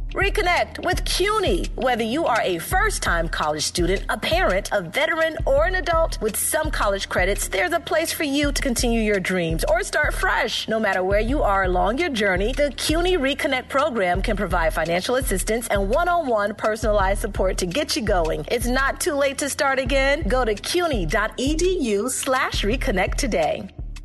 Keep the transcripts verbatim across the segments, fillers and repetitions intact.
Reconnect with CUNY. Whether you are a first-time college student, a parent, a veteran, or an adult, with some college credits, there's a place for you to continue your dreams or start fresh. No matter where you are along your journey, the CUNY Reconnect program can provide financial assistance and one-on-one personalized support to get you going. It's not too late to start again. Go to cuny.edu slash reconnect today.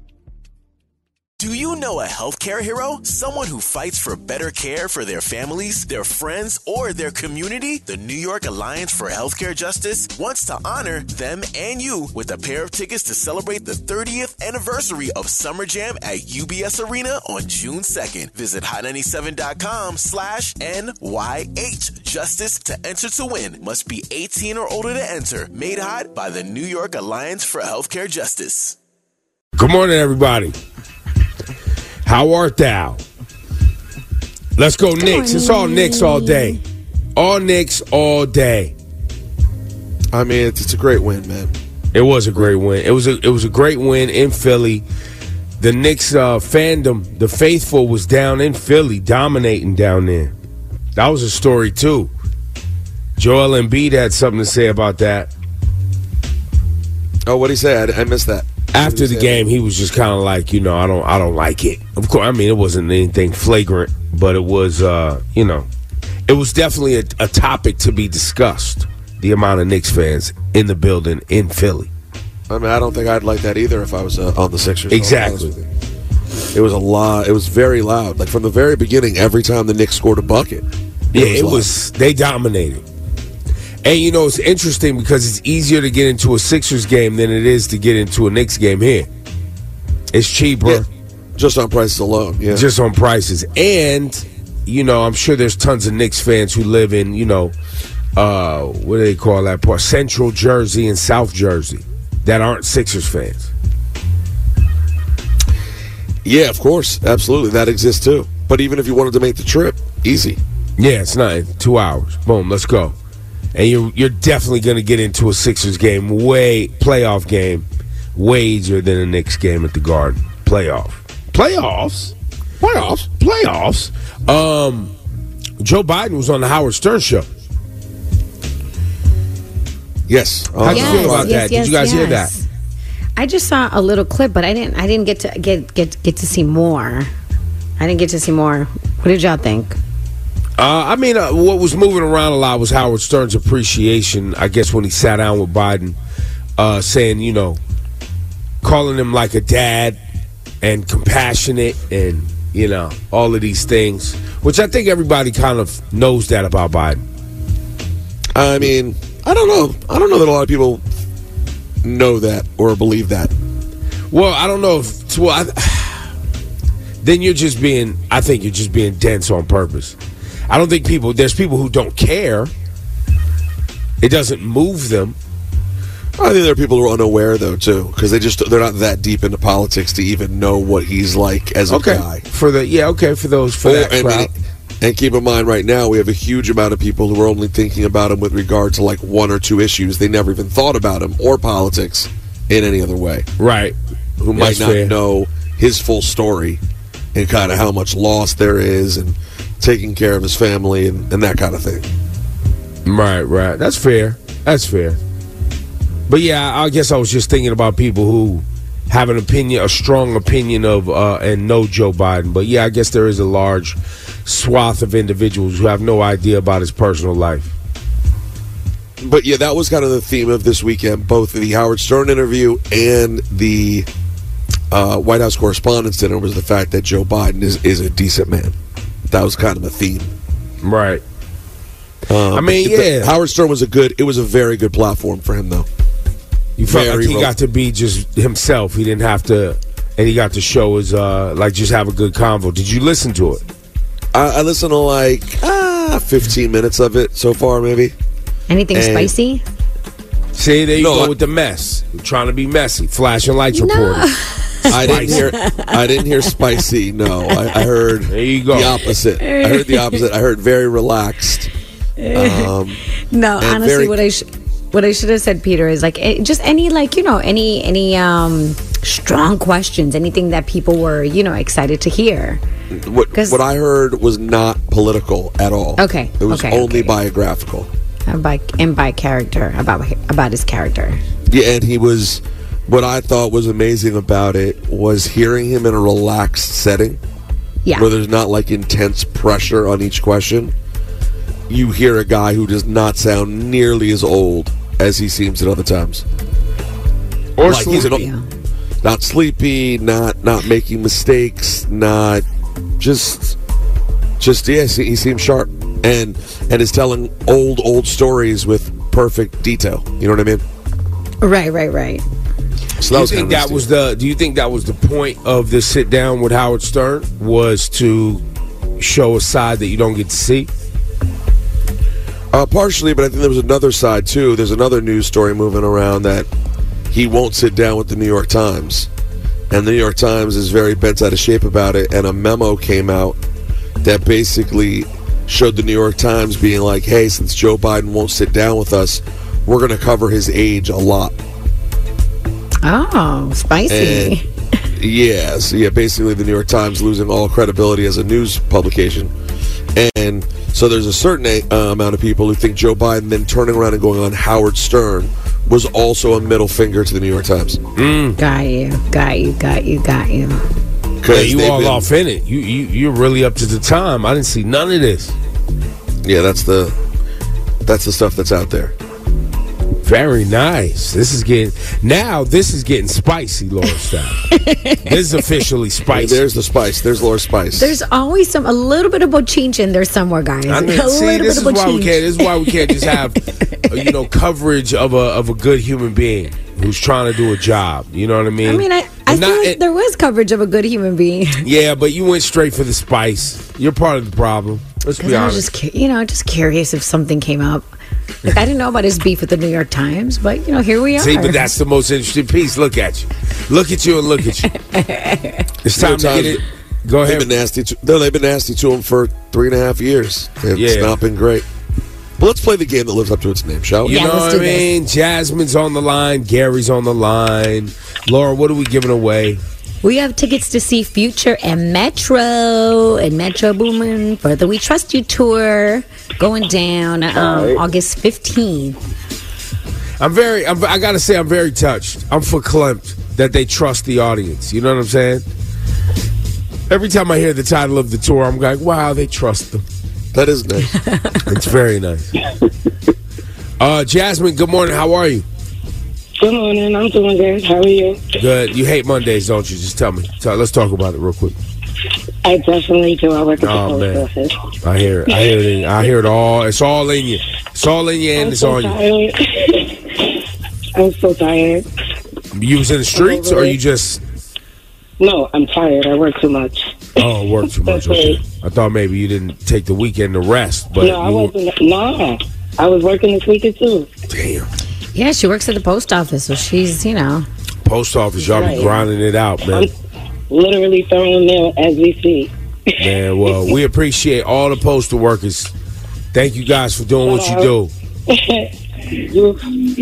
Do you know a healthcare hero? Someone who fights for better care for their families, their friends, or their community? The New York Alliance for Healthcare Justice wants to honor them and you with a pair of tickets to celebrate the thirtieth anniversary of Summer Jam at U B S Arena on June second. Visit hot ninety-seven dot com slash N Y H Justice to enter to win. Must be eighteen or older to enter. Made hot by the New York Alliance for Healthcare Justice. Good morning, everybody. How art thou? Let's go Knicks. It's all Knicks all day. All Knicks all day. I mean, it's, it's a great win, man. It was a great win. It was a it was a great win in Philly. The Knicks uh, fandom, the faithful, was down in Philly, dominating down there. That was a story too. Joel Embiid had something to say about that. Oh, what'd he say? I, I missed that. After the game, he was just kind of like, you know, I don't, I don't like it. Of course, I mean, it wasn't anything flagrant, but it was, uh, you know, it was definitely a, a topic to be discussed. The amount of Knicks fans in the building in Philly. I mean, I don't think I'd like that either if I was uh, on the Sixers. Exactly. It was a lot. It was very loud. Like from the very beginning, every time the Knicks scored a bucket, it yeah, was it loud. was. They dominated. And, you know, it's interesting because it's easier to get into a Sixers game than it is to get into a Knicks game here. It's cheaper. Yeah, just on prices alone, yeah. Just on prices. And, you know, I'm sure there's tons of Knicks fans who live in, you know, uh, what do they call that part? Central Jersey and South Jersey that aren't Sixers fans. Yeah, of course. Absolutely. That exists, too. But even if you wanted to make the trip, easy. Yeah, it's not two hours. Boom, let's go. And you're, you're definitely going to get into a Sixers game, way playoff game, way easier than a Knicks game at the Garden. Playoff. Playoffs? Playoffs? Playoffs. Um, Joe Biden was on the Howard Stern show. Yes. How do yes, you feel about yes, that? Yes, Did you guys yes. hear that? I just saw a little clip, but I didn't. I didn't get to get get get to see more. I didn't get to see more. What did y'all think? Uh, I mean, uh, what was moving around a lot was Howard Stern's appreciation, I guess, when he sat down with Biden, uh, saying, you know, calling him like a dad and compassionate and, you know, all of these things, which I think everybody kind of knows that about Biden. I mean, I don't know. I don't know that a lot of people know that or believe that. Well, I don't know if, well, I, then you're just being, I think you're just being dense on purpose. I don't think people, there's people who don't care. It doesn't move them. I think there are people who are unaware, though, too, because they just, they're not that deep into politics to even know what he's like as a okay. guy. For the, yeah, okay, for those, for Or, that and, crowd. and, and keep in mind, right now, we have a huge amount of people who are only thinking about him with regard to, like, one or two issues. They never even thought about him or politics in any other way. Right. Who might That's not fair. know his full story and kind of how much loss there is and taking care of his family and, and that kind of thing. Right, right. That's fair. That's fair. But yeah, I guess I was just thinking about people who have an opinion, a strong opinion of uh, and know Joe Biden. But yeah, I guess there is a large swath of individuals who have no idea about his personal life. But yeah, that was kind of the theme of this weekend, both the Howard Stern interview and the uh, White House Correspondents' Dinner, was the fact that Joe Biden is, is a decent man. That was kind of a theme. Right. Um, I mean, the, yeah. Howard Stern was a good, it was a very good platform for him, though. You felt Very like he ro- got to be just himself. He didn't have to, and he got to show his, uh, like, just have a good convo. Did you listen to it? I, I listened to like ah, fifteen minutes of it so far, maybe. Anything And- spicy? See, there you No, go I- with the mess. You're trying to be messy. Flashing lights reporter. I didn't hear. I didn't hear spicy. No, I, I heard There you go. the opposite. I heard the opposite. I heard very relaxed. Um, No, and honestly, very- what I sh- what I should have said, Peter, is like eh, just any like you know any any um strong questions, anything that people were, you know, excited to hear. What, 'Cause- what I heard was not political at all. Okay, It was okay, only okay. biographical. And by, and by character, about about his character. Yeah, and he was. What I thought was amazing about it was hearing him in a relaxed setting Yeah. where there's not like intense pressure on each question. You hear a guy who does not sound nearly as old as he seems at other times. Or Like he's an, sleepy. Yeah. not sleepy, not not making mistakes, not just just yes, he, he seems sharp and and is telling old old stories with perfect detail. You know what I mean? Right, right, right. So Do that you was think kind of that was interesting. the? Do you think that was the point of this sit down with Howard Stern? Was to show a side that you don't get to see? Uh, partially, but I think there was another side too. There's another news story moving around that he won't sit down with the New York Times, and the New York Times is very bent out of shape about it. And a memo came out that basically showed the New York Times being like, "Hey, since Joe Biden won't sit down with us, we're going to cover his age a lot." Oh, spicy. And, yeah, so yeah, basically the New York Times losing all credibility as a news publication. And so there's a certain uh, amount of people who think Joe Biden then turning around and going on Howard Stern was also a middle finger to the New York Times. Got you, got you, got you, got you. Yeah, Because you they've all been- off in it. You you you're really up to the time. I didn't see none of this. Yeah, that's the that's the stuff that's out there. Very nice. This is getting now. This is getting spicy, Laura style. This is officially spicy. There's the spice. There's Laura Spice. There's always some a little bit of bochincha in there somewhere, guys. I mean, a see, little this bit is of why we bochincha. can't. This is why we can't just have, uh, you know, coverage of a of a good human being who's trying to do a job. You know what I mean? I mean, I, I And feel not- like it- there was coverage of a good human being. yeah, but you went straight for the spice. You're part of the problem. Let's be I was honest. just, cu- you know, just curious if something came up. Like, I didn't know about his beef with the New York Times, but you know, here we are. See, but that's the most interesting piece. Look at you. Look at you and look at you. It's time to get it. Go They've ahead. been nasty. To, no, they've been nasty to him for three and a half years. It's Yeah. not been great. But let's play the game that lives up to its name, shall we? You Yeah, know let's what do I mean? Jasmine's on the line. Gary's on the line. Laura, what are we giving away? We have tickets to see Future and Metro and Metro Boomin for the We Trust You tour going down um, August fifteenth. I'm very, I'm, I gotta say, I'm very touched. I'm verklempt that they trust the audience. You know what I'm saying? Every time I hear the title of the tour, I'm like, wow, they trust them. That is nice. It's very nice. Uh, Jasmine, good morning. How are you? Good morning. I'm doing good. How are you? Good. You hate Mondays, don't you? Just tell me. Tell, let's talk about it real quick. I definitely do. I work at the Oh, post man. office. I hear it. I hear it. I hear it all. It's all in you. It's all in you, and I'm it's so on you. tired. I'm so tired. You was in the streets, or you just No, I'm tired. I work too much. oh work too much? Okay. I thought maybe you didn't take the weekend to rest, but no, I you, wasn't. Nah, I was working this weekend too. damn. Yeah, she works at the post office, so she's, you know. Post office, y'all be Right. grinding it out, man. I'm literally throwing mail as we speak. Man, well, we appreciate all the postal workers. Thank you guys for doing what you do. You,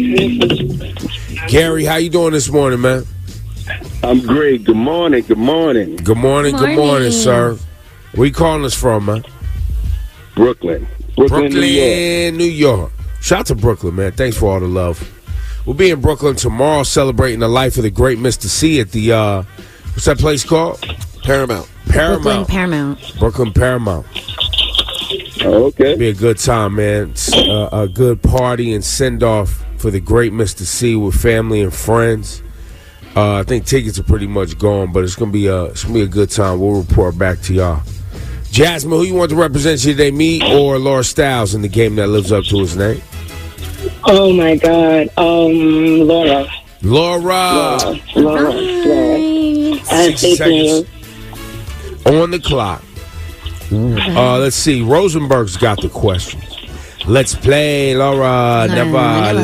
Gary, how you doing this morning, man? I'm great. Good morning. Good morning. Good morning, good morning, Morning. sir. Where you calling us from, man? Brooklyn. Brooklyn, Brooklyn, New York. New York. Shout out to Brooklyn, man. Thanks for all the love. We'll be in Brooklyn tomorrow celebrating the life of the great Mister C at the, uh, what's that place called? Paramount. Brooklyn Paramount. Paramount. Brooklyn Paramount. Oh, okay. Be a good time, man. It's, uh, a good party and send off for the great Mister C with family and friends. Uh, I think tickets are pretty much gone, but it's gonna be a it's gonna be a good time. We'll report back to y'all. Jasmine, who you want to represent you today, me or Laura Styles in the game that lives up to his name? oh my God. Um, Laura. Laura. Laura. Laura. Laura. I have sixty faith in you. seconds on the clock. Uh, let's see. Rosenberg's got the questions. Let's play, Laura. Never never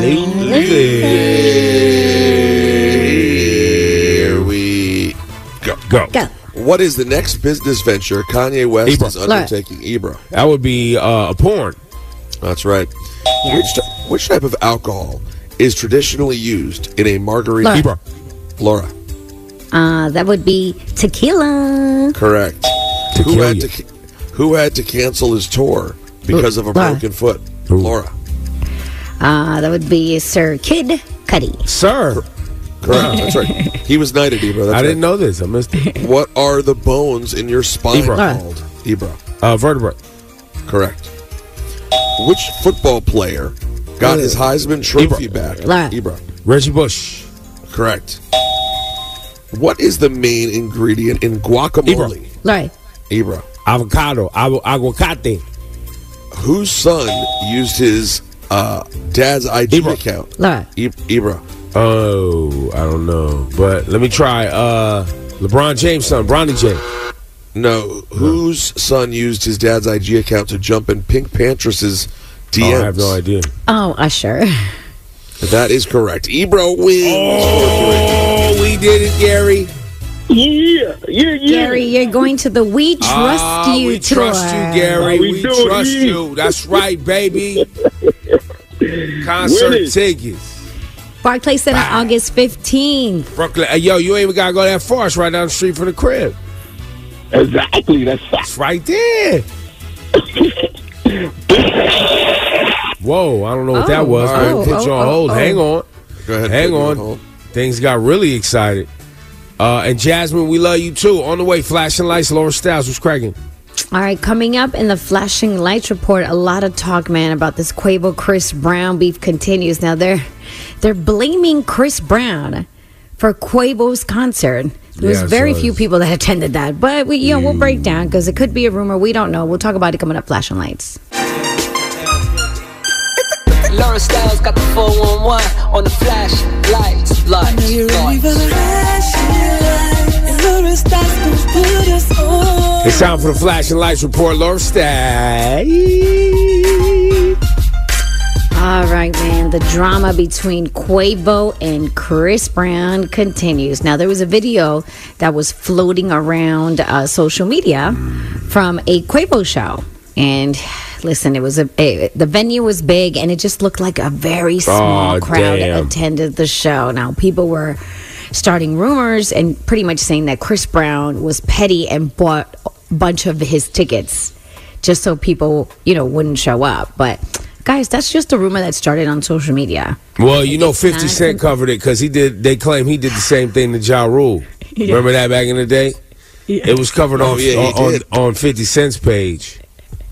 Here we go. Go. Go. What is the next business venture Kanye West Ebro. is undertaking? Ebro. That would be uh, a porn. That's right. Which, ty- which type of alcohol is traditionally used in a margarita? Laura. Ebro. Laura. Uh, that would be Tequila. Correct. To Who kill had you. to Who had to cancel his tour because of a Laura. broken foot? Who? Laura. Uh, that would be Sir Kid Cudi. Sir, Correct. That's right. He was knighted, Ebro. That's I right. didn't know this. I missed it. What are the bones in your spine Ebro. called? Ebro. Uh, vertebrae. Correct. Which football player got his Heisman Trophy Ebro. back? Laura. Ebro. Reggie Bush. Correct. What is the main ingredient in guacamole? Right. Ebro. Avocado. Avo- aguacate. Whose son used his uh, dad's I G Ebro. account? Laura. E- Ebro. Oh, I don't know. But let me try. Uh, LeBron James' son, Bronny James. No. Whose son used his dad's I G account to jump in Pink Pantheress's D Ms? Oh, I have no idea. Oh, Usher. That is correct. Ebro wins. Oh, we did it, Gary. Yeah, yeah, yeah. Gary, you're going to the We Trust Ah, You we tour. trust you, Gary. How we We, doing, trust E? you. That's right, baby. Concert Winning. tickets. Barclays Center, August fifteenth. Brooklyn. Hey, yo, you ain't even gotta go that far. It's right down the street from the crib. Exactly. That's It's right there. Whoa, I don't know what that Oh, was. oh, man. Put you oh, on oh, hold. oh. Hang on. Go ahead. Hang put me on. hold. Things got really excited. Uh, and Jasmine, we love you too. On the way, flashing lights, Laura Styles was cracking. All right, coming up in the Flashing Lights report, a lot of talk, man, about this Quavo Chris Brown beef continues. Now they're they're blaming Chris Brown for Quavo's concert. There was Yeah, I very saw few this. people that attended that, but we, you know, we'll break down because it could be a rumor. We don't know. We'll talk about it coming up. Flashing Lights. Laura Styles got the four one one on the flash lights, lights, lights. It's time for the flashing lights report. Laura Styles. All right, man. The drama between Quavo and Chris Brown continues. Now, there was a video that was floating around uh, social media from a Quavo show. And listen, it was a, a the venue was big, and it just looked like a very small Oh, crowd damn. attended the show. Now, people were starting rumors and pretty much saying that Chris Brown was petty and bought a bunch of his tickets just so people, you know, wouldn't show up. But guys, that's just a rumor that started on social media. Well, you know, It's fifty not- Cent covered it because he did. They claim he did the same thing to Ja Rule. Remember that back in the day? It was covered Oh, on, yeah, he on, did. on fifty Cent's page.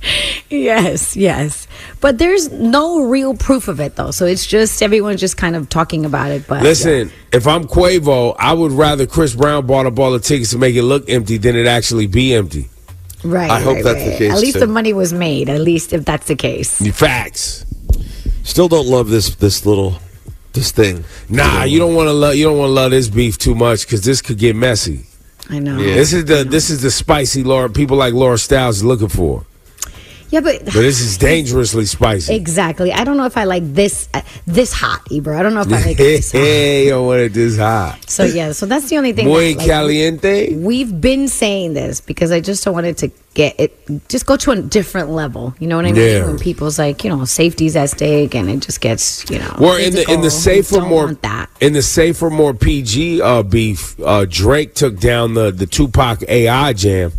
Yes, yes. But there's no real proof of it, though. So it's just everyone's just kind of talking about it. But Listen, if I'm Quavo, I would rather Chris Brown bought up all the tickets to make it look empty than it actually be empty. yeah. right. I hope right, that's the right. case, At least too. the money was made. At least if that's the case. Facts. Still don't love this this little this thing. Nah, you don't want to love. You don't want to love this beef too much because this could get messy. I know. Yeah. This is the this is the spicy Laura people like Laura Styles is looking for. Yeah, but But this is dangerously spicy. exactly. I don't know if I like this uh, this hot, Ebro. I don't know if I like this hot. Hey, you don't want it this hot. So yeah, so that's the only thing. Muy that, like, caliente. We've been saying this because I just don't want it to get it, just go to a different level. You know what I mean? Yeah. When people's like, you know, safety's at stake, and it just gets, you know, Well, in the in the physical. safer We don't more want that. in the safer more P G uh, beef, uh, Drake took down the the Tupac A I jam.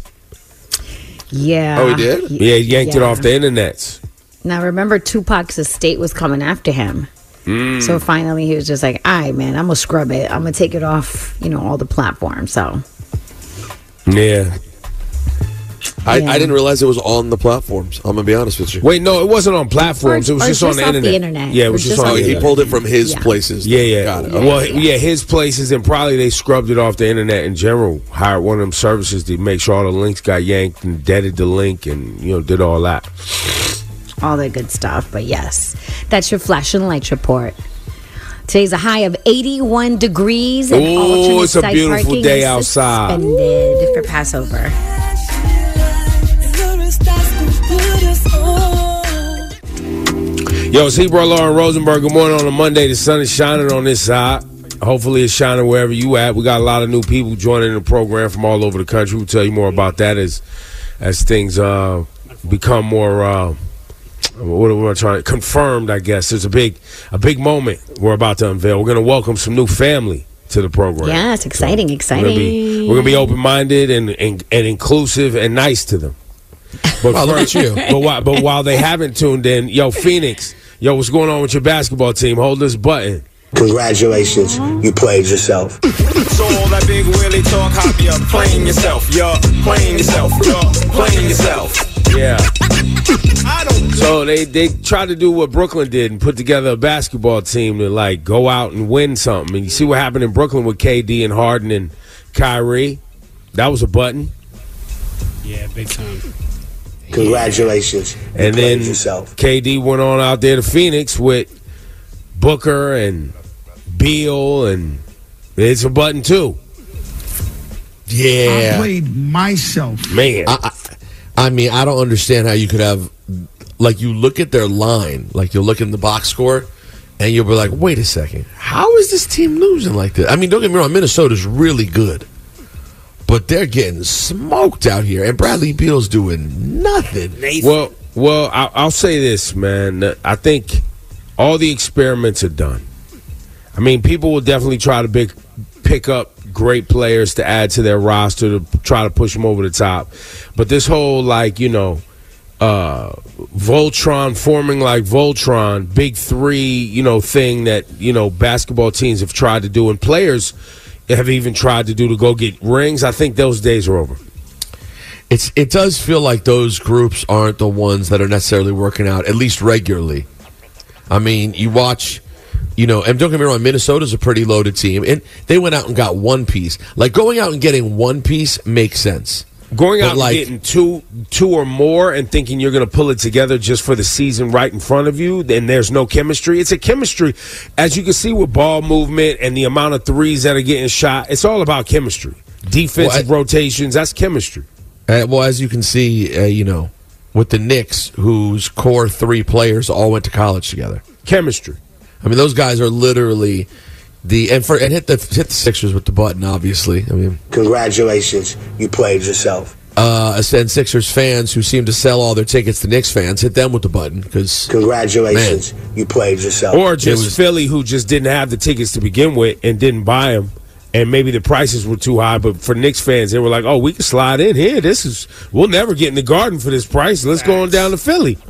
Yeah. Oh, he did? Y- Yeah, he yanked it yeah. off the internets. Now remember, Tupac's estate was coming after him. Mm. So finally, he was just like, "All right, man, I'm gonna scrub it. I'm gonna take it off, you know, all the platforms." So Yeah. I, Yeah. I didn't realize it was on the platforms. I'm gonna be honest with you. Wait, no, it wasn't on platforms. Or- it was or just, just on the off the internet. internet. Yeah, it Or was just, just on Oh, the he internet. pulled it from his Yeah. places. Yeah, yeah. Got it. Well, Okay. yeah, his places, and probably they scrubbed it off the internet in general. Hired one of them services to make sure all the links got yanked and deaded the link, and you know did all that. all that good stuff. But yes, that's your flash and lights report. Today's a high of eighty-one degrees. And Ooh, alternate it's a side beautiful parking day is outside. Suspended for Passover. Yo, it's Ebro Lauren Rosenberg. Good morning on a Monday. The sun is shining on this side. Hopefully it's shining wherever you at. We got a lot of new people joining the program from all over the country. We'll tell you more about that as as things uh, become more uh, what am I trying confirmed, I guess. There's a big a big moment we're about to unveil. We're gonna welcome some new family to the program. Yeah, it's exciting, so exciting. We're gonna be, we're gonna be open-minded and, and and inclusive and nice to them. But well, look at you. But while, but while they haven't tuned in, yo, Phoenix, yo, what's going on with your basketball team? Hold this button. Congratulations, you played yourself. So all that big Willie talk, hop you up, playing yourself, yo, playing yourself, yo, playing yourself. Yeah. So they they tried to do what Brooklyn did and put together a basketball team to like go out and win something. And you see what happened in Brooklyn with K D and Harden and Kyrie. That was a button. Yeah, big time. Congratulations, you and played then yourself. K D went on out there to Phoenix with Booker and Beal, and it's a button too. Yeah. I played myself. Man. I, I, I mean, I don't understand how you could have, like, you look at their line, like, you'll look in the box score, and you'll be like, wait a second, how is this team losing like this? I mean, don't get me wrong, Minnesota's really good, but they're getting smoked out here, and Bradley Beal's doing nothing. Well, well, I, I'll say this, man. I think all the experiments are done. I mean, people will definitely try to big, pick up great players to add to their roster to try to push them over the top. But this whole, like, you know, uh, Voltron forming like Voltron, big three, you know, thing that, you know, basketball teams have tried to do and players have even tried to do to go get rings, I think those days are over. It's It does feel like those groups aren't the ones that are necessarily working out, at least regularly. I mean, you watch, you know, and don't get me wrong, Minnesota's a pretty loaded team, and they went out and got one piece. Like, going out and getting one piece makes sense. Going But out like, and getting two, two or more and thinking you're going to pull it together just for the season right in front of you, then there's no chemistry. It's a chemistry. As you can see with ball movement and the amount of threes that are getting shot, it's all about chemistry. Defensive well, I, rotations, that's chemistry. Uh, well, as you can see, uh, you know, with the Knicks, whose core three players all went to college together. Chemistry. I mean, those guys are literally the and for and hit the hit the Sixers with the button. Obviously, I mean, congratulations, you played yourself. Uh, and Sixers fans who seem to sell all their tickets to Knicks fans, hit them with the button because congratulations, man, you played yourself. Or just was, Philly, who just didn't have the tickets to begin with and didn't buy them, and maybe the prices were too high. But for Knicks fans, they were like, "Oh, we can slide in here. This is we'll never get in the Garden for this price. Let's go on down to Philly."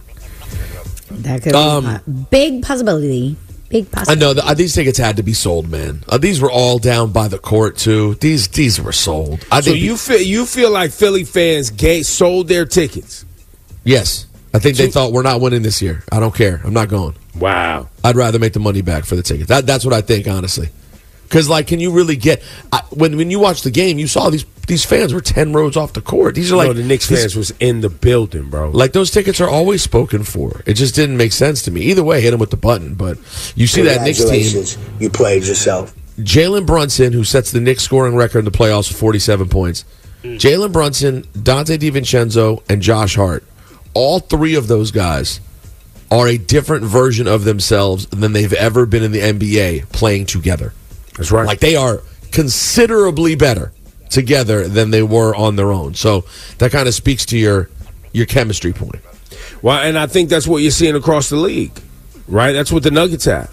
That could um, be a big possibility. Big possibility. I know the, these tickets had to be sold, man. Uh, these were all down by the court too. These these were sold. I so think you feel you feel like Philly fans gave, sold their tickets? Yes, I think so, they thought we're not winning this year. I don't care. I'm not going. Wow. I'd rather make the money back for the ticket. That that's what I think, honestly. Because, like, can you really get I, when when you watch the game? You saw these these fans were ten rows off the court. These are like no, the Knicks these, fans was in the building, bro. Like, those tickets are always spoken for. It just didn't make sense to me. Either way, hit them with the button. But you see that Knicks team. You played yourself. Jalen Brunson, who sets the Knicks scoring record in the playoffs with forty-seven points. Mm. Jalen Brunson, Dante DiVincenzo, and Josh Hart. All three of those guys are a different version of themselves than they've ever been in the N B A playing together. That's right. Like, they are considerably better together than they were on their own. So that kind of speaks to your your chemistry point. Well, and I think that's what you're seeing across the league, right? That's what the Nuggets have.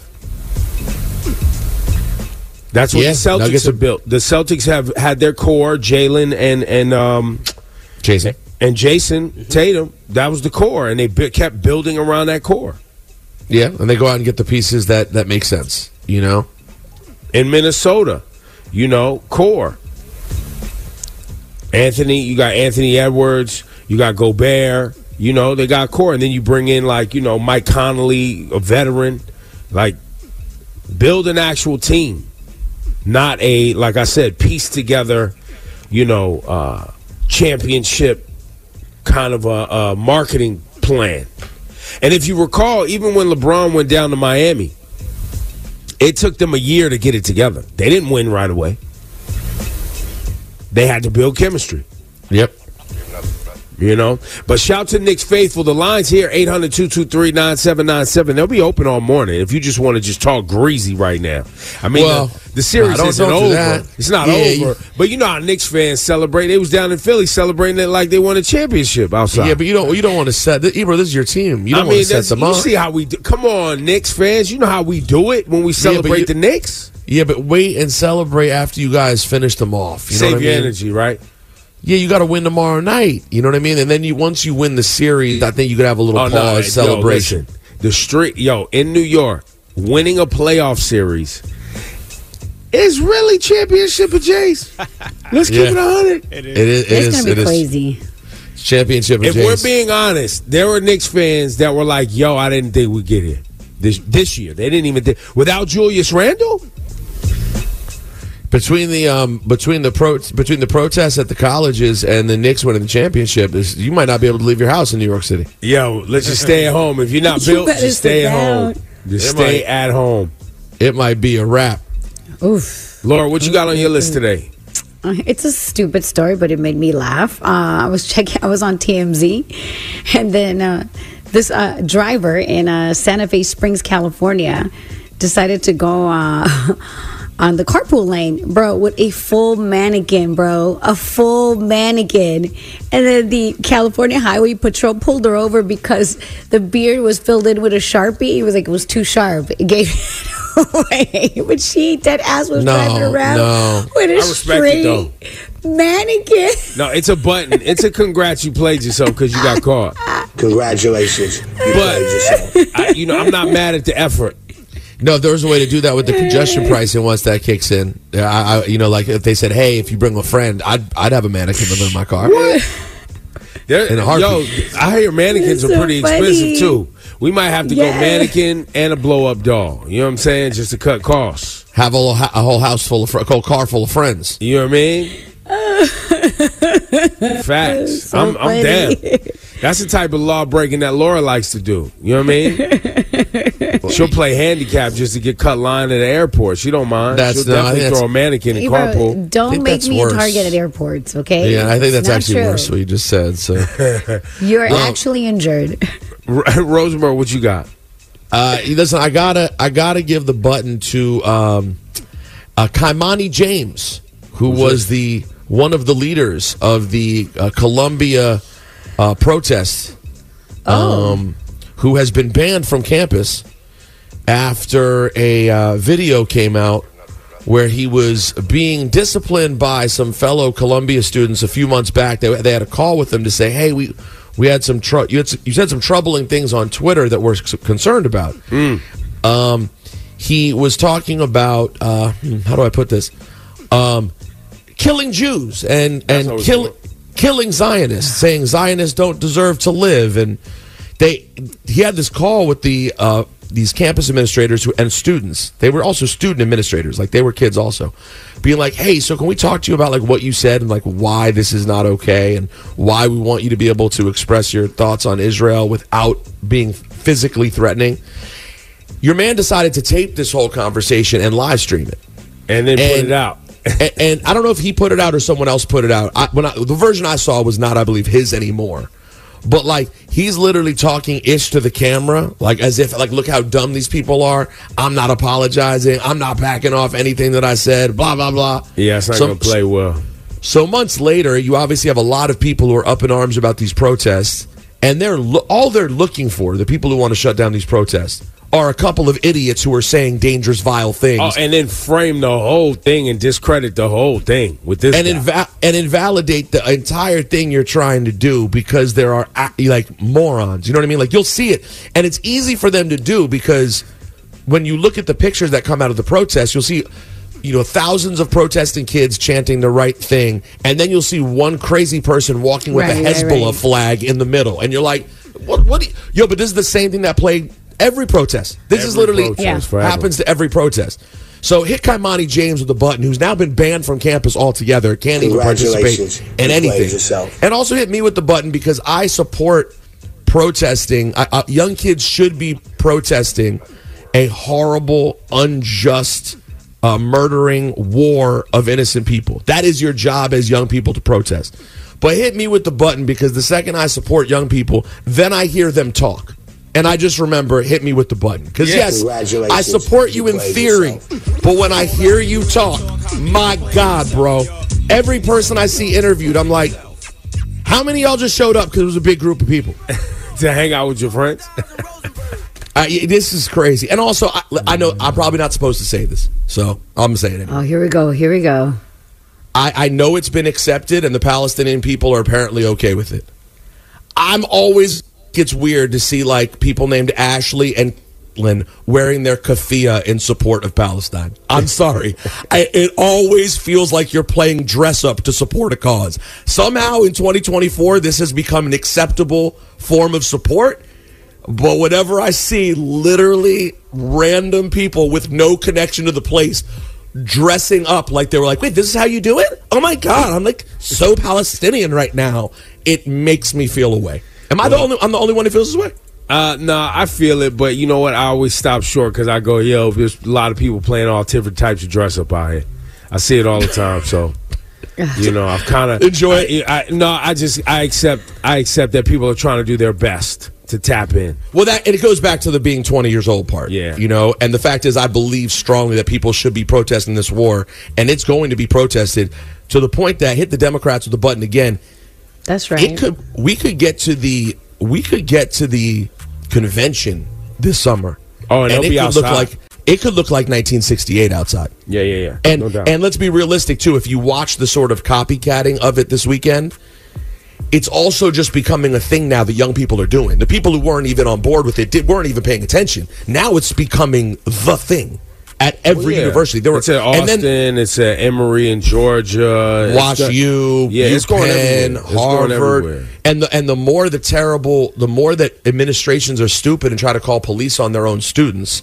That's what yeah, the Celtics Nuggets have are, built. The Celtics have had their core, Jalen and and um, Jason and Jason mm-hmm. Tatum. That was the core, and they b- kept building around that core. Yeah, and they go out and get the pieces that that make sense. You know. In Minnesota, you know, core. Anthony, you got Anthony Edwards, you got Gobert, you know, they got core. And then you bring in, like, you know, Mike Conley, a veteran. Like, build an actual team. Not a, like I said, piece together, you know, uh, championship kind of a, a marketing plan. And if you recall, even when LeBron went down to Miami, it took them a year to get it together. They didn't win right away. They had to build chemistry. Yep. You know? But shout to Knicks faithful. The line's here, eight hundred, two two three, nine seven nine seven. They'll be open all morning if you just want to just talk greasy right now. I mean, well, the, the series no, don't, isn't don't over. That. It's not yeah, over. You, but you know how Knicks fans celebrate. They was down in Philly celebrating it like they won a championship outside. Yeah, but you don't you don't want to set – Ebro, this is your team. You don't I want mean, to set them you up. You see how we do. Come on, Knicks fans. You know how we do it when we celebrate yeah, you, the Knicks? Yeah, but wait and celebrate after you guys finish them off. You know Save what I your mean? energy, right? Yeah, you got to win tomorrow night. You know what I mean? And then you once you win the series, I think you could have a little Oh, pause no, yo, celebration. listen, the street, yo, in New York, winning a playoff series is really championship of Jays. Let's keep Yeah. it a hundred. It is. It is. It's gonna it be is. crazy. Championship of If Jays. we're being honest, there were Knicks fans that were like, "Yo, I didn't think we'd get here this this year. They didn't even think without Julius Randle." Between the um between the pro between the protests at the colleges and the Knicks winning the championship, is you might not be able to leave your house in New York City. Yo, let's just stay at home. If you're not You built, better just stay sit at home. down. Just It stay might- at home. It might be a wrap. Oof. Laura, what you got on your list today? Uh, It's a stupid story, but it made me laugh. Uh, I was checking. I was on T M Z, and then uh, this uh, driver in uh, Santa Fe Springs, California, decided to go uh, on the carpool lane, bro, with a full mannequin, bro, a full mannequin, and then the California Highway Patrol pulled her over because the beard was filled in with a Sharpie. He was like, it was too sharp. It gave it away. But she, dead ass, was No, driving around no. with a I respect it, though. straight mannequin. No, it's a button. It's a congrats. You played yourself because you got caught. Congratulations. You But played yourself. I, you know, I'm not mad at the effort. No, there's a way to do that with the congestion pricing once that kicks in. Yeah, I, I, you know, like if they said, "Hey, if you bring a friend, I'd I'd have a mannequin living in my car." There, In a yo, heartbeat. I hear mannequins That's are so pretty funny. expensive too. We might have to Yeah. go mannequin and a blow up doll. You know what I'm saying? Just to cut costs. Have a, whole- a whole house full of fr- a whole car full of friends. You know what I mean? Facts. So I'm, I'm funny. down. That's the type of law breaking that Laura likes to do. You know what I mean? She'll play handicap just to get cut line at the airport. She don't mind. That's- She'll no, I definitely think throw a that's- mannequin in Hey, bro, carpool. I don't think make that's me worse. a target at airports, okay? Yeah, I think It's that's not actually true. worse what you just said. So, You're No. actually injured. Rosenberg, what you got? uh, listen, I gotta I gotta give the button to um, uh, Kaimani James, who was the one of the leaders of the uh, Columbia uh, protest, um, who has been banned from campus after a uh, video came out where he was being disciplined by some fellow Columbia students a few months back. They, they had a call with him to say, "Hey, we we had some tr- you, had some, you said some troubling things on Twitter that we're s- concerned about." Um, he was talking about uh, hmm, how do I put this? Um, killing Jews and and always kill, good. killing Zionists, saying Zionists don't deserve to live, and they he had this call with the uh, these campus administrators who, and students. They were also student administrators, like they were kids also, being like, "Hey, so can we talk to you about like what you said and like why this is not okay and why we want you to be able to express your thoughts on Israel without being physically threatening?" Your man decided to tape this whole conversation and live stream it, And then put And- it out. and, and I don't know if he put it out or someone else put it out. I, when I, the version I saw was not, I believe, his anymore. But like he's literally talking ish to the camera, like as if like look how dumb these people are. I'm not apologizing. I'm not backing off anything that I said. Blah blah blah. Yeah, it's not So- going to play well. So months later, you obviously have a lot of people who are up in arms about these protests, and they're lo- all they're looking for, the people who want to shut down these protests, are a couple of idiots who are saying dangerous, vile things. Oh, and then frame the whole thing and discredit the whole thing with this and guy. inva- and invalidate the entire thing you're trying to do because there are a- like morons. You know what I mean? Like you'll see it, and it's easy for them to do because when you look at the pictures that come out of the protests, you'll see, you know, thousands of protesting kids chanting the right thing, and then you'll see one crazy person walking with Right, a right, Hezbollah right. flag in the middle, and you're like, what? What? do you- Yo, but this is the same thing that plagued every protest. This is Every literally protest Yeah. forever. happens to every protest. So hit Kaimani James with the button, who's now been banned from campus altogether, can't even participate Congratulations. in You played anything. yourself. And also hit me with the button because I support protesting. I, uh, young kids should be protesting a horrible, unjust, uh, murdering war of innocent people. That is your job as young people to protest. But hit me with the button because the second I support young people, then I hear them talk. And I just remember, hit me with the button. Because, Yeah. yes, Congratulations. I support you You in played theory. yourself. But when I hear you talk, my God, bro, every person I see interviewed, I'm like, how many of y'all just showed up because it was a big group of people? To hang out with your friends. I, this is crazy. And also, I, I know I'm probably not supposed to say this, so I'm going to say it anyway. Oh, here we go. Here we go. I, I know it's been accepted, and the Palestinian people are apparently okay with it. I'm always, it's weird to see like people named Ashley and Caitlin wearing their keffiyeh in support of Palestine. I'm sorry. I, it always feels like you're playing dress up to support a cause. Somehow in twenty twenty-four, this has become an acceptable form of support. But whenever I see literally random people with no connection to the place dressing up like they were like, wait, this is how you do it? Oh my God, I'm like so Palestinian right now. It makes me feel away. Am I the only, I'm the only one who feels this way? Uh, no, I feel it, but you know what? I always stop short because I go, yo, there's a lot of people playing all different types of dress up out here. I see it all the time, so you know, I've kind of enjoy it. I, I, no, I just I accept I accept that people are trying to do their best to tap in. Well, that and it goes back to the being twenty years old part. Yeah, you know, and the fact is, I believe strongly that people should be protesting this war, and it's going to be protested to the point that hit the Democrats with the button again. That's right. It could we could get to the we could get to the convention this summer. Oh, and, and it be could outside. look like it could look like nineteen sixty-eight outside. Yeah, yeah, yeah. And no doubt. and let's be realistic too. If you watch the sort of copycatting of it this weekend, it's also just becoming a thing now that young people are doing. The people who weren't even on board with it did, weren't even paying attention. Now it's becoming the thing at every well, yeah. university. There were, it's at Austin, and then, it's at Emory in Georgia, Wash it's U, yeah, it's going UPenn, everywhere. It's going Harvard, everywhere. and the and the more the terrible, the more that administrations are stupid and try to call police on their own students,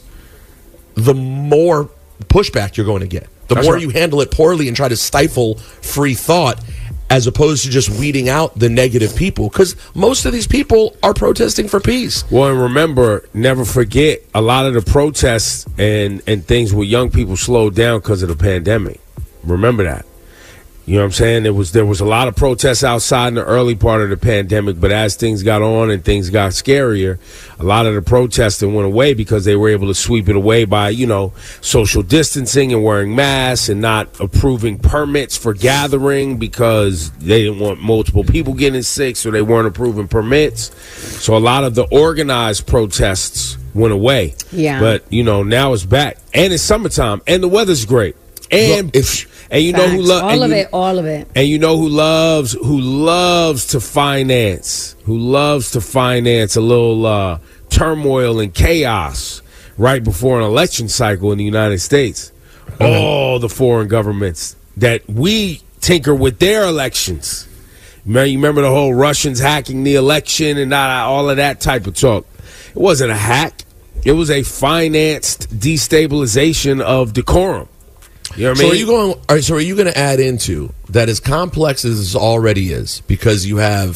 the more pushback you're going to get. The That's more right. you handle it poorly and try to stifle free thought, as opposed to just weeding out the negative people, because most of these people are protesting for peace. Well, and remember, never forget, a lot of the protests and, and things with young people slowed down because of the pandemic. Remember that. You know what I'm saying? There was there was a lot of protests outside in the early part of the pandemic, but as things got on and things got scarier, a lot of the protesting went away because they were able to sweep it away by, you know, social distancing and wearing masks and not approving permits for gathering because they didn't want multiple people getting sick, so they weren't approving permits. So a lot of the organized protests went away. Yeah. But, you know, now it's back. And it's summertime. And the weather's great. And Well, if and you know who Facts. loves all of you, it, all of it. and you know who loves who loves to finance, who loves to finance a little uh, turmoil and chaos right before an election cycle in the United States. Mm-hmm. All the foreign governments that we tinker with their elections. Man, you remember the whole Russians hacking the election and not all of that type of talk. It wasn't a hack. It was a financed destabilization of decorum. You know what I so mean? are you going? All right, so are you going to add into that, as complex as this already is, because you have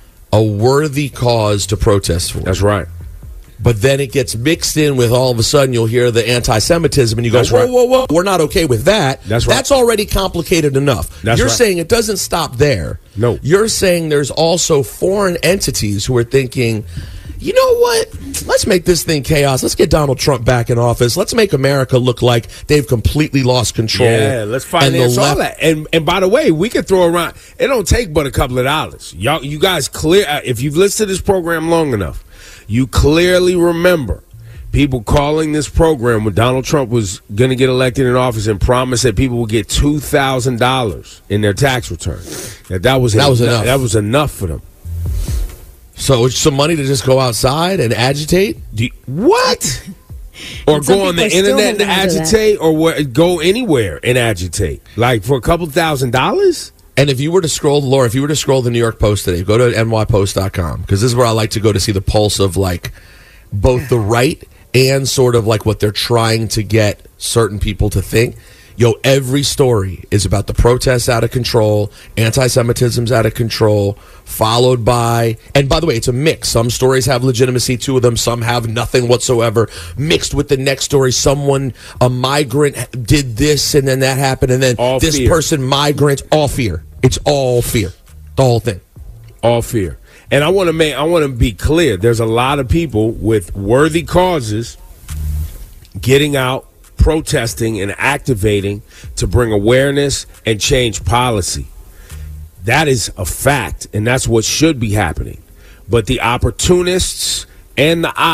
a worthy cause to protest for? That's right. But then it gets mixed in with, all of a sudden you'll hear the anti-Semitism and you go, That's whoa, right. whoa, whoa, we're not okay with that. That's right. That's already complicated enough. That's You're right. saying it doesn't stop there. No. You're saying there's also foreign entities who are thinking, you know what? Let's make this thing chaos. Let's get Donald Trump back in office. Let's make America look like they've completely lost control. Yeah, let's And the finance all left- that. And and by the way, we can throw around. It don't take but a couple of dollars. Y'all, you guys clear. uh, If you've listened to this program long enough, you clearly remember people calling this program when Donald Trump was going to get elected in office and promised that people would get two thousand dollars in their tax return. That that was That was enough. That was enough for them. So it's some money to just go outside and agitate? Do you- what? Or And some go on the people are still internet and holding on to that. agitate, or where, go anywhere and agitate, like for a couple thousand dollars. And if you were to scroll, Laura, if you were to scroll the New York Post today, go to N Y post dot com, because this is where I like to go to see the pulse of, like, both the right and sort of like what they're trying to get certain people to think. Yo, every story is about the protests out of control, anti-Semitism's out of control, followed by, and by the way, it's a mix. Some stories have legitimacy to them, some have nothing whatsoever. Mixed with the next story, someone, a migrant did this, and then that happened, and then All this fear. person, migrant, all fear. It's all fear. The whole thing. All fear. And I want to make I want to be clear. There's a lot of people with worthy causes getting out, protesting, and activating to bring awareness and change policy. That is a fact, and that's what should be happening. But the opportunists and the ops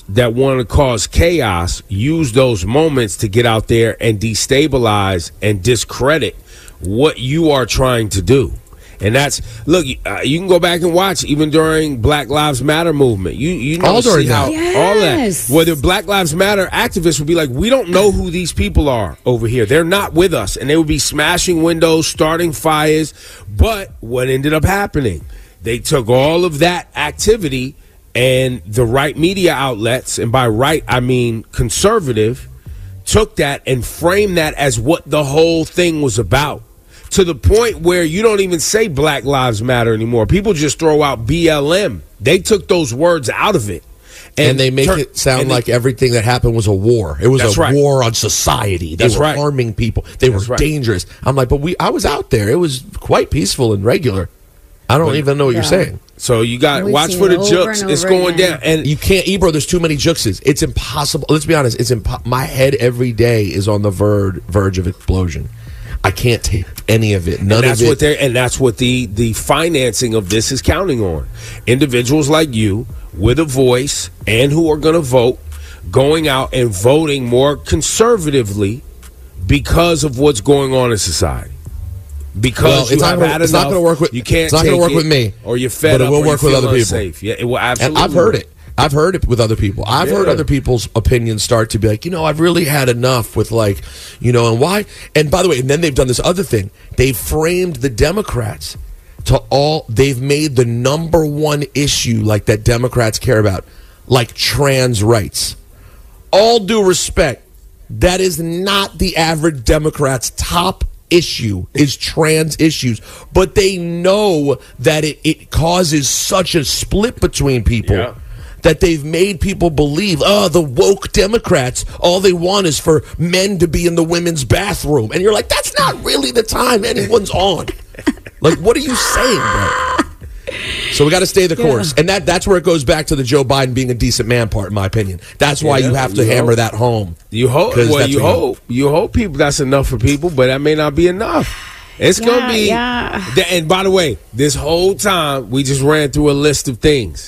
those that want to cause chaos use those moments to get out there and destabilize and discredit what you are trying to do. And that's, look, uh, you can go back and watch even during Black Lives Matter movement. You you know all during see how that. all Yes. that. Whether Black Lives Matter activists would be like, we don't know who these people are over here. They're not with us. And they would be smashing windows, starting fires. But what ended up happening? They took all of that activity and the right media outlets, and by right I mean conservative, took that and framed that as what the whole thing was about. To the point where you don't even say Black Lives Matter anymore. People just throw out B L M. They took those words out of it. And, and they make tur- it sound they, like everything that happened was a war. It was That's a right. war on society. They That's were right. harming people. They That's were right. dangerous. I'm like, but we. I was out there. It was quite peaceful and regular. I don't But, even know what yeah. you're saying. So you got We've watch seen for the it over jokes. and It's over going again. down. And You can't, Ebro. There's too many juxes. It's impossible. Let's be honest. It's impo- my head every day is on the verge verge of explosion. I can't take any of it. None and that's of it. what they're and that's what the the financing of this is counting on. Individuals like you with a voice and who are going to vote, going out and voting more conservatively because of what's going on in society. Because Well, you it's not have gonna- had it's not enough, gonna work with- you can't. it's not gonna take work it, with me, or you're fed but it up, will or you work with feel other people. unsafe. Yeah, it will absolutely. And I've heard will. it. I've heard it with other people. I've heard Yeah. other people's opinions start to be like, you know, I've really had enough with like, you know, and why? And by the way, and then they've done this other thing. They've framed the Democrats to all, they've made the number one issue like that Democrats care about, like trans rights. All due respect, that is not the average Democrat's top issue is trans issues, but they know that it, it causes such a split between people Yeah. that they've made people believe, oh, the woke Democrats, all they want is for men to be in the women's bathroom. And you're like, that's not really the time anyone's on. Like, what are you saying, bro? So we got to stay the course. Yeah. And that that's where it goes back to the Joe Biden being a decent man part, in my opinion. That's why Yeah, you have to you hammer hope. that home. You hope. 'Cause Well, that's you what hope. You hope people. That's enough for people, but that may not be enough. It's Yeah, gonna be. yeah. Th- And by the way, this whole time we just ran through a list of things.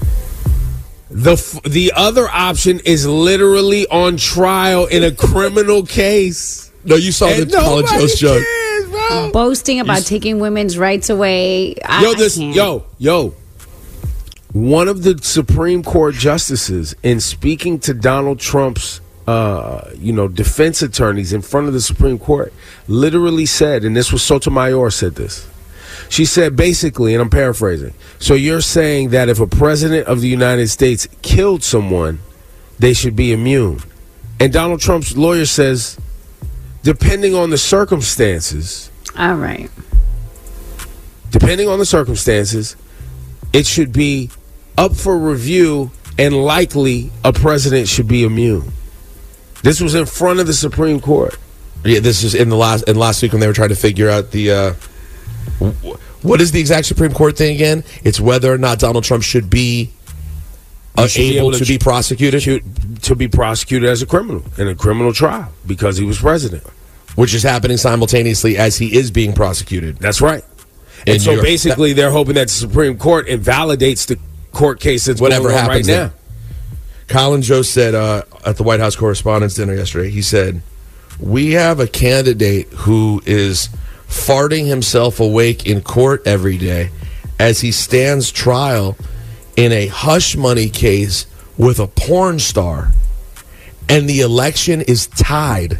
The f- the other option is literally on trial in a criminal case. No, you saw And the Colin nobody Jost joke. cares, bro. Boasting about taking women's rights away. I, Yo, this I can't. yo yo. One of the Supreme Court justices, in speaking to Donald Trump's, uh, you know, defense attorneys in front of the Supreme Court, literally said, and this was Sotomayor said this. She said basically, and I'm paraphrasing. So you're saying that if a president of the United States killed someone, they should be immune? And Donald Trump's lawyer says, depending on the circumstances, All right. depending on the circumstances, it should be up for review, and likely a president should be immune. This was in front of the Supreme Court. Yeah, this is in the last in last week when they were trying to figure out the uh, w- what is the exact Supreme Court thing again? It's whether or not Donald Trump should be uh, He should be able, able to, to be prosecuted, To, to be prosecuted as a criminal in a criminal trial because he was president. which is happening simultaneously as he is being prosecuted. That's right. In And so New York. basically, they're hoping that the Supreme Court invalidates the court case that's Whatever going on happens right there. now. Colin Jost said uh, at the White House Correspondents' Dinner yesterday, he said, we have a candidate who is farting himself awake in court every day as he stands trial in a hush money case with a porn star, and the election is tied.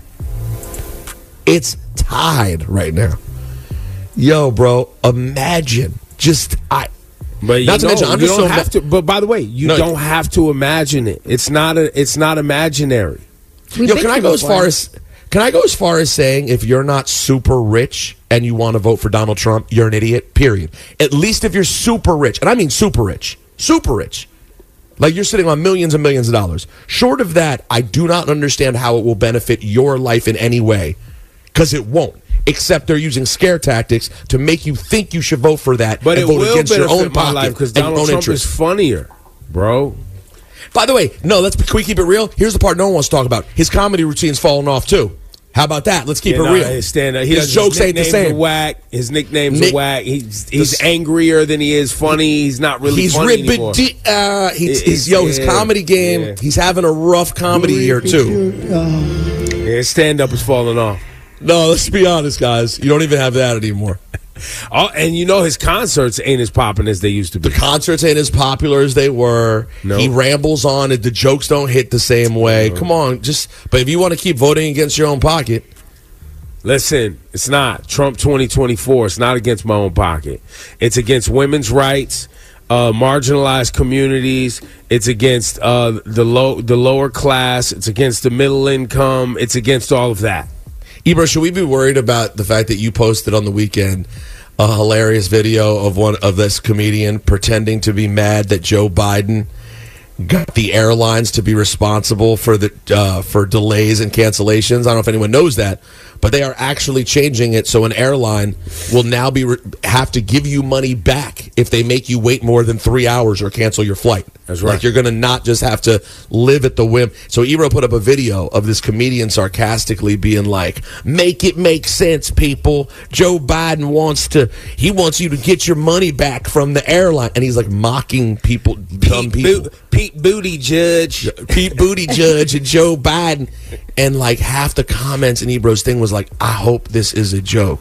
It's tied right now. Yo, bro, imagine just I. But you, Not to know, mention, I'm you just don't so have ma- to. But by the way, you No. don't have to imagine it. It's not a. It's not imaginary. We've Yo, been can I here go as before. far as can I go as far as saying if you're not super rich and you want to vote for Donald Trump, you're an idiot. Period. At least if you're super rich, and I mean super rich, super rich, like you're sitting on millions and millions of dollars. Short of that, I do not understand how it will benefit your life in any way, because it won't. Except they're using scare tactics to make you think you should vote for that, But and it vote will against your benefit own my pocket life because and your Donald own Trump interest. is funnier, bro. By the way, no, let's can we keep it real? Here's the part no one wants to talk about. His comedy routine's falling off too. How about that? Let's keep You it know, real. his stand up. He His does, jokes his ain't the nicknames same. are whack. His nicknames Nick- are whack. He's he's The- angrier than he is funny. He's not really He's funny anymore. ribbit. Uh, he's, It- he's it's- yo. His yeah, comedy game. yeah. He's having a rough comedy year too. Yeah, his stand up is falling off. No, let's be honest, guys. You don't even have that anymore. Oh, and you know his concerts ain't as popping as they used to be. The concerts ain't as popular as they were. No. He rambles on. The jokes don't hit the same way. No. Come on, just. But if you want to keep voting against your own pocket, Listen, it's not Trump twenty twenty-four. It's not against my own pocket. It's against women's rights, uh, marginalized communities. It's against uh, the low, the lower class. It's against the middle income. It's against all of that. Ebro, should we be worried about the fact that you posted on the weekend a hilarious video of one of this comedian pretending to be mad that Joe Biden got the airlines to be responsible for the uh, for delays and cancellations? I don't know if anyone knows that, but they are actually changing it so an airline will now be re- have to give you money back if they make you wait more than three hours or cancel your flight. That's right. Like you're going to not just have to live at the whim. So Ebro put up a video of this comedian sarcastically being like, "Make it make sense, people. Joe Biden wants to. He wants you to get your money back from the airline," and he's like mocking people, dumb people. Bo- Pete Booty Judge. Pete Buttigieg and Joe Biden, and like half the comments in Ebro's thing was like, "I hope this is a joke."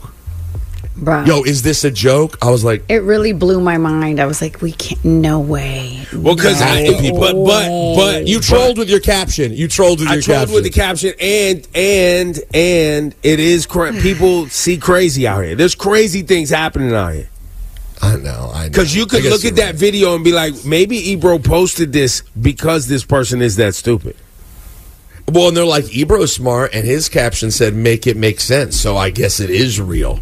Bro. Yo, is this a joke? I was like, It really blew my mind. I was like, we can't, no way. Well, because no but but but you trolled with your caption. You trolled with I your trolled caption. with the caption, and and and it is cra- people see crazy out here. There's crazy things happening out here. I know, I know. Because you could I guess look at you're that video and be like, maybe Ebro posted this because this person is that stupid. Well, and they're like, Ebro's smart, and his caption said, "Make it make sense." So I guess it is real.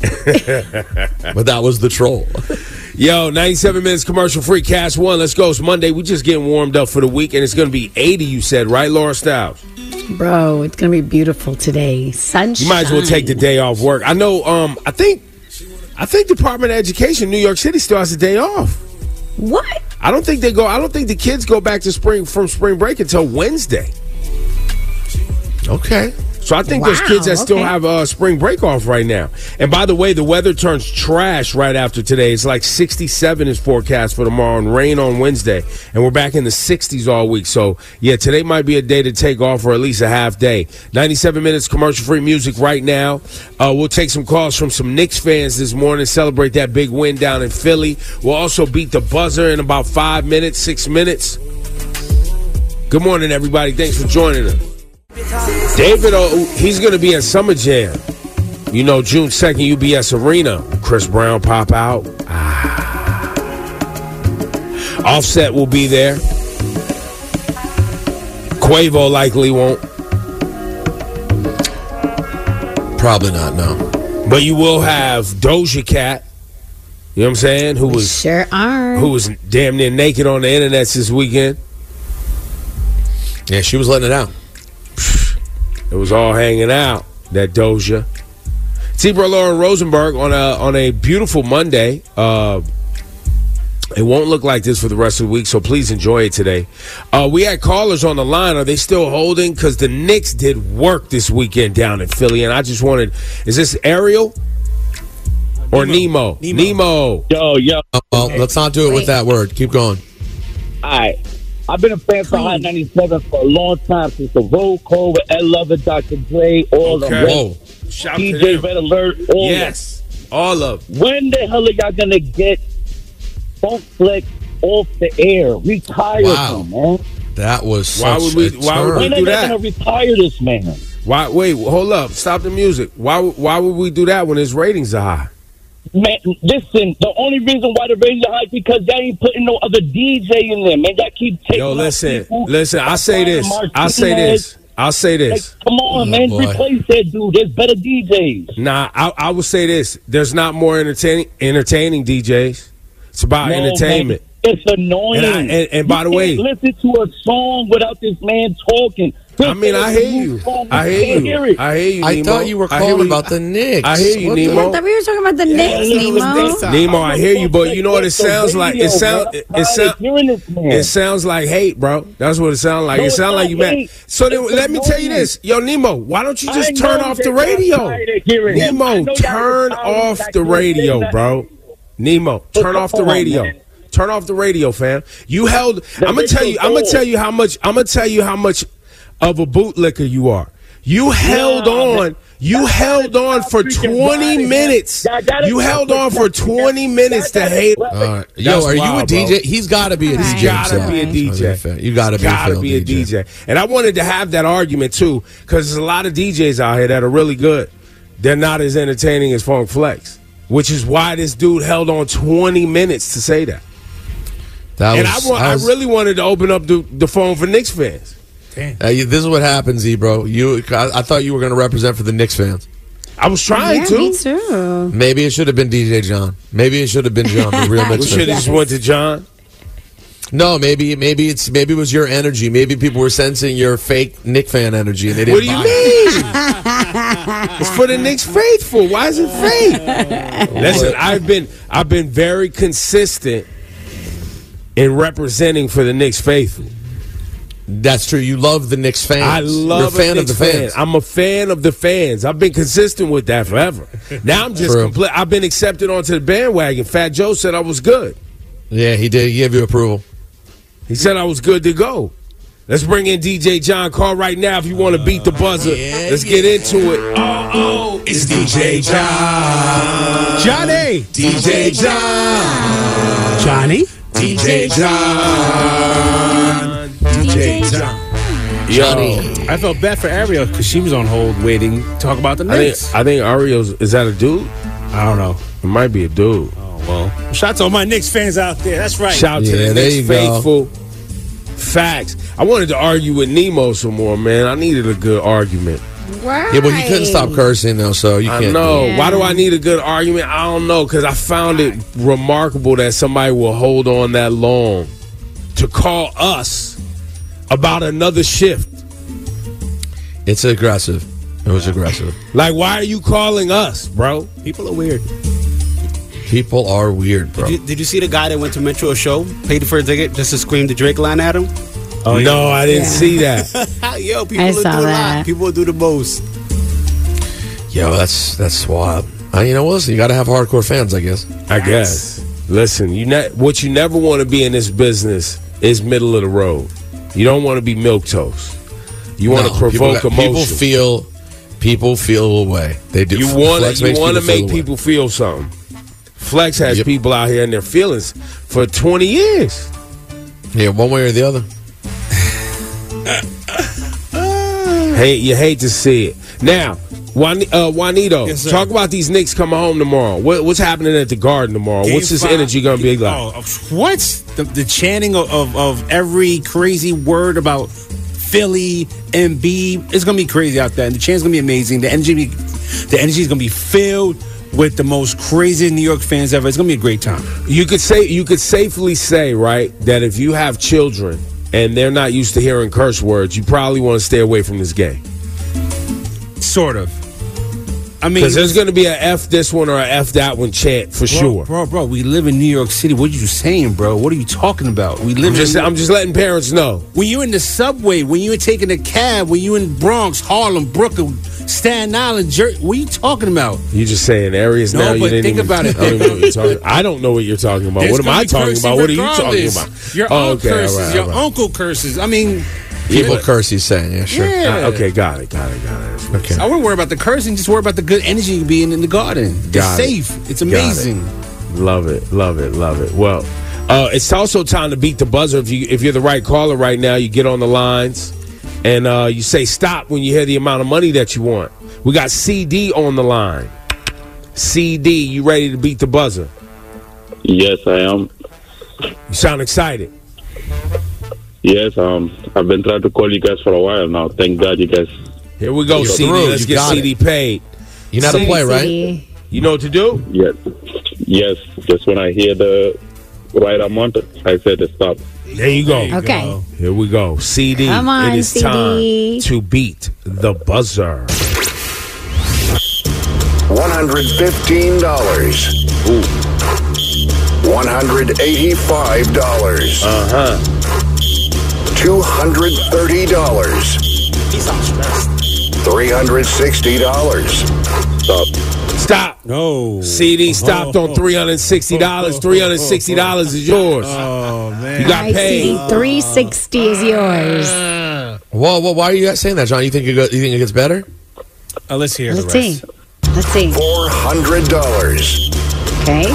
But that was the troll. Yo, ninety-seven minutes commercial free, Cast One. Let's go. It's Monday. We just getting warmed up for the week, and it's going to be eighty, you said, right, Laura Styles? Bro, it's going to be beautiful today. Sunshine. You might as well take the day off work. I know, um, I think, I think Department of Education, New York City still has a day off. What? I don't think they go, I don't think the kids go back to spring from spring break until Wednesday. Okay. So I think Wow, there's kids that still okay. have uh, spring break off right now. And by the way, the weather turns trash right after today. It's like sixty-seven is forecast for tomorrow and rain on Wednesday. And we're back in the sixties all week. So, yeah, today might be a day to take off for at least a half day. ninety-seven minutes commercial-free music right now. Uh, we'll take some calls from some Knicks fans this morning, celebrate that big win down in Philly. We'll also beat the buzzer in about five minutes, six minutes. Good morning, everybody. Thanks for joining us. David, oh, he's going to be at Summer Jam. You know, June second, U B S Arena. Chris Brown pop out. Ah. Offset will be there. Quavo likely won't. Probably not, no. But you will have Doja Cat. You know what I'm saying? Who was Sure are. who was damn near naked on the internet this weekend. Yeah, she was letting it out. It was all hanging out, that Doja. T-Bro Lauren Rosenberg on a on a beautiful Monday. Uh, it won't look like this for the rest of the week, so please enjoy it today. Uh, we had callers on the line. Are they still holding? Because the Knicks did work this weekend down in Philly, and I just wanted, is this Ariel or Nemo? Nemo. Nemo. Yo, yo. Oh, let's not do it with that word. Keep going. All right. I've been a fan for Hot ninety-seven for a long time, since the roll call with Ed Lover, Doctor Dre, all Okay. of them. Whoa. Shout D to J them. Red Alert, all Yes, all of them. of them. When the hell are y'all going to get Funk Flex off the air? Retire Wow. him, man. That was Why such would we- a why would turn. we When are do they that? going to retire this man? Why? Wait, hold up. Stop the music. Why? Why would we do that when his ratings are high? Man, listen, the only reason why the ratings are high is because they ain't putting no other D J in there, man. Y'all keep taking Yo, out listen, people. listen. I say this. I say this. I'll say Like, this. come on, Oh, man. boy. Replace that dude. There's better D Js. Nah, I, I will say this. There's not more entertaining entertaining D Js. It's about No, entertainment. It's annoying. And, I, and, and by the you way, can't listen to a song without this man talking. I mean, I hear you. I hear you. I hear you, I Nemo. thought you were I hear calling you. about the Knicks. I hear you, What the- Nemo. I thought we were talking about the Knicks, Nemo. Nemo, I hear you, but you know what it sounds like? It sounds it, it sounds it sounds like hate, bro. That's what it sounds like. No, It it's sounds not like you mad. hate. So then, It's let me tell you annoying. this, yo, Nemo. Why don't you just I turn know off that the y'all radio? tired of hearing him. I Nemo, know y'all turn tired off of the that radio, shit. bro. Nemo, But turn come off the on, radio. man. Turn off the radio, fam. You held. The I'm gonna tell you. radio's I'm gonna old. tell you how much. I'm gonna tell you how much of a bootlicker you are. You held Nah, on. man. You Y'all held gotta on stop for freaking twenty lying, man. minutes. Y'all gotta You stop held on for freaking- twenty minutes to Y'all gotta- hate. Well, All right. Yo, That's are you a wild, D J? bro. He's got to be a D J. He's got to himself. be a D J. Okay, You got to be a Gotta failed be a D J. D J. And I wanted to have that argument too, because there's a lot of D Js out here that are really good. They're not as entertaining as Funk Flex, which is why this dude held on twenty minutes to say that. That and was, I, wa- I was- I really wanted to open up the, the phone for Knicks fans. Uh, you- this is what happens, E, bro. You, I, I thought you were going to represent for the Knicks fans. I was trying Yeah, to. me too. Maybe it should have been D J John. Maybe it should have been John, the real We Knicks should fan. have just went to John. No, maybe maybe it's maybe it was your energy. Maybe people were sensing your fake Knick fan energy, and they didn't. What do you buy it. mean? It's for the Knicks faithful. Why is it fake? Listen, I've been I've been very consistent in representing for the Knicks faithful. That's true. You love the Knicks fans. I love You're a fan a of the Knicks fans. fan. I'm a fan of the fans. I've been consistent with that forever. Now I'm just True. compl- I've been accepted onto the bandwagon. Fat Joe said I was good. Yeah, he did. He gave you approval. He said I was good to go. Let's bring in D J John. Call right now if you want to beat the buzzer. Let's get into it. Oh, oh, it's D J John. Johnny. D J John. Johnny. D J John. D J John. Johnny. I felt bad for Ariel because she was on hold waiting to talk about the I think Knicks. I think Ario's is that a dude? I don't know. It might be a dude. Oh, well. Shout out to all my Knicks fans out there. That's right. Shout out to Yeah, the there Knicks you go. faithful. Facts. I wanted to argue with Nemo some more, man. I needed a good argument. Right. Yeah, but he couldn't stop cursing though, so you I can't. know. do it. Why do I need a good argument? I don't know, because I found it remarkable that somebody will hold on that long to call us about another shift. It's aggressive. It was aggressive. Like, why are you calling us, bro? People are weird. People are weird, bro. Did you, did you see the guy that went to Metro show, paid for a ticket just to scream the Drake line at him? Oh, no, I didn't see that. Yo, people I will do saw a that. lot. People will do the most. Yo, that's that's wild. Uh, you know what? Listen, you got to have hardcore fans, I guess. I guess. Listen, you ne- what you never want to be in this business is middle of the road. You don't want to be milquetoast. You want to No, provoke people, emotion. People feel, people feel a way. They do. You want Flex to you makes want to feel make a way. people feel something. Flex has Yep. people out here in their feelings for twenty years. Yeah, one way or the other. Hey, you hate to see it. Now, Juan, uh, Juanito, Yes, sir. talk about these Knicks coming home tomorrow. What, what's happening at the Garden tomorrow? Game what's this five- energy going to be like? Oh, what? The, the chanting of, of, of every crazy word about Philly, Embiid. It's going to be crazy out there. And the chant's going to be amazing. The energy, the energy is going to be filled with the most crazy New York fans ever. It's going to be a great time. You could say you could safely say, right, that if you have children and they're not used to hearing curse words, you probably want to stay away from this game. Sort of. I mean, Because there's going to be a F this one or a F that one chant for bro, sure. bro, bro. We live in New York City. What are you saying, bro? What are you talking about? We live I'm just, in. I'm just letting parents know. When you're in the subway, when you're taking a cab, when you're in Bronx, Harlem, Brooklyn, Staten Island, Jersey, what are you talking about? You're just saying areas No, now. You but didn't think even, about it. I don't, even know what you're talking, I don't know what you're talking about. It's What am gonna I be talking cursing about? What are you talking regardless. about? Your Oh, aunt okay, all curses, right, your all right. uncle curses. I mean, People yeah. curse, he's saying. Yeah, sure. Yeah. Uh, okay, got it, got it, got it. Okay. I wouldn't worry about the cursing. Just worry about the good energy being in the garden. Got it. It's safe. It's Got amazing. it. Love it, love it, love it. Well, uh, it's also time to beat the buzzer. If you if you're the right caller right now, you get on the lines and uh, you say stop when you hear the amount of money that you want. We got C D on the line. C D, you ready to beat the buzzer? Yes, I am. You sound excited. Yes, um, I've been trying to call you guys for a while now. Thank God you guys. Here we go, You're C D. through. Let's You get got C D paid. You know how to play, right? You know what to do? Yes, yes. Just when I hear the right amount, I said to stop. There you go. Okay. Go. Here we go. C D, Come on, it is C D. time to beat the buzzer. one hundred fifteen dollars. Ooh. one hundred eighty-five dollars. Uh-huh. two hundred thirty dollars. He sounds stressed. three hundred sixty dollars. Stop. Stop. No. C D stopped on three hundred sixty dollars. three hundred sixty dollars is yours. Oh, man. You got All right, paid. C D, three sixty is yours. Whoa, whoa, why are you guys saying that, John? You think it, go, you think it gets better? Uh, let's hear Let's the rest. see. Let's see. four hundred dollars. Okay.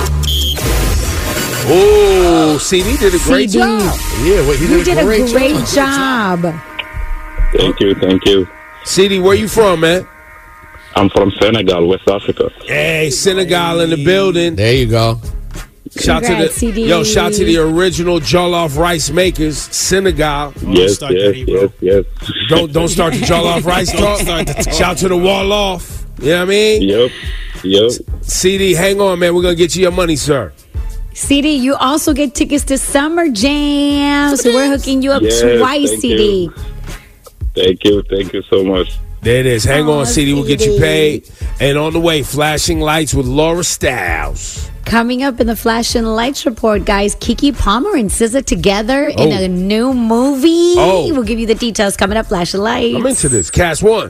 Oh, C D did a great C D. job. Yeah, wait, he You did, did a great, a great job. job. Thank you, thank you. C D, where you from, man? I'm from Senegal, West Africa. Hey, Senegal in the building. There you go. Shout to Congrats, the C D. yo, shout to the original jollof rice makers, Senegal. Yes, start yes, that, bro. yes, yes. Don't don't start the jollof rice talk. start the talk. Shout to the wall off. You know what I mean? Yep, yep. C D, hang on, man. We're gonna get you your money, sir. C D, you also get tickets to Summer Jam. So we're hooking you up Yes, twice, thank C D. you. Thank you, thank you so much. There it is. Hang Aw, on, C D. We'll get you C D. paid. And on the way, flashing lights with Laura Styles. Coming up in the Flash and Lights report, guys, Keke Palmer and S Z A together in Oh. a new movie. Oh. We'll give you the details coming up. Flash and Lights. I'm into this. Cast one.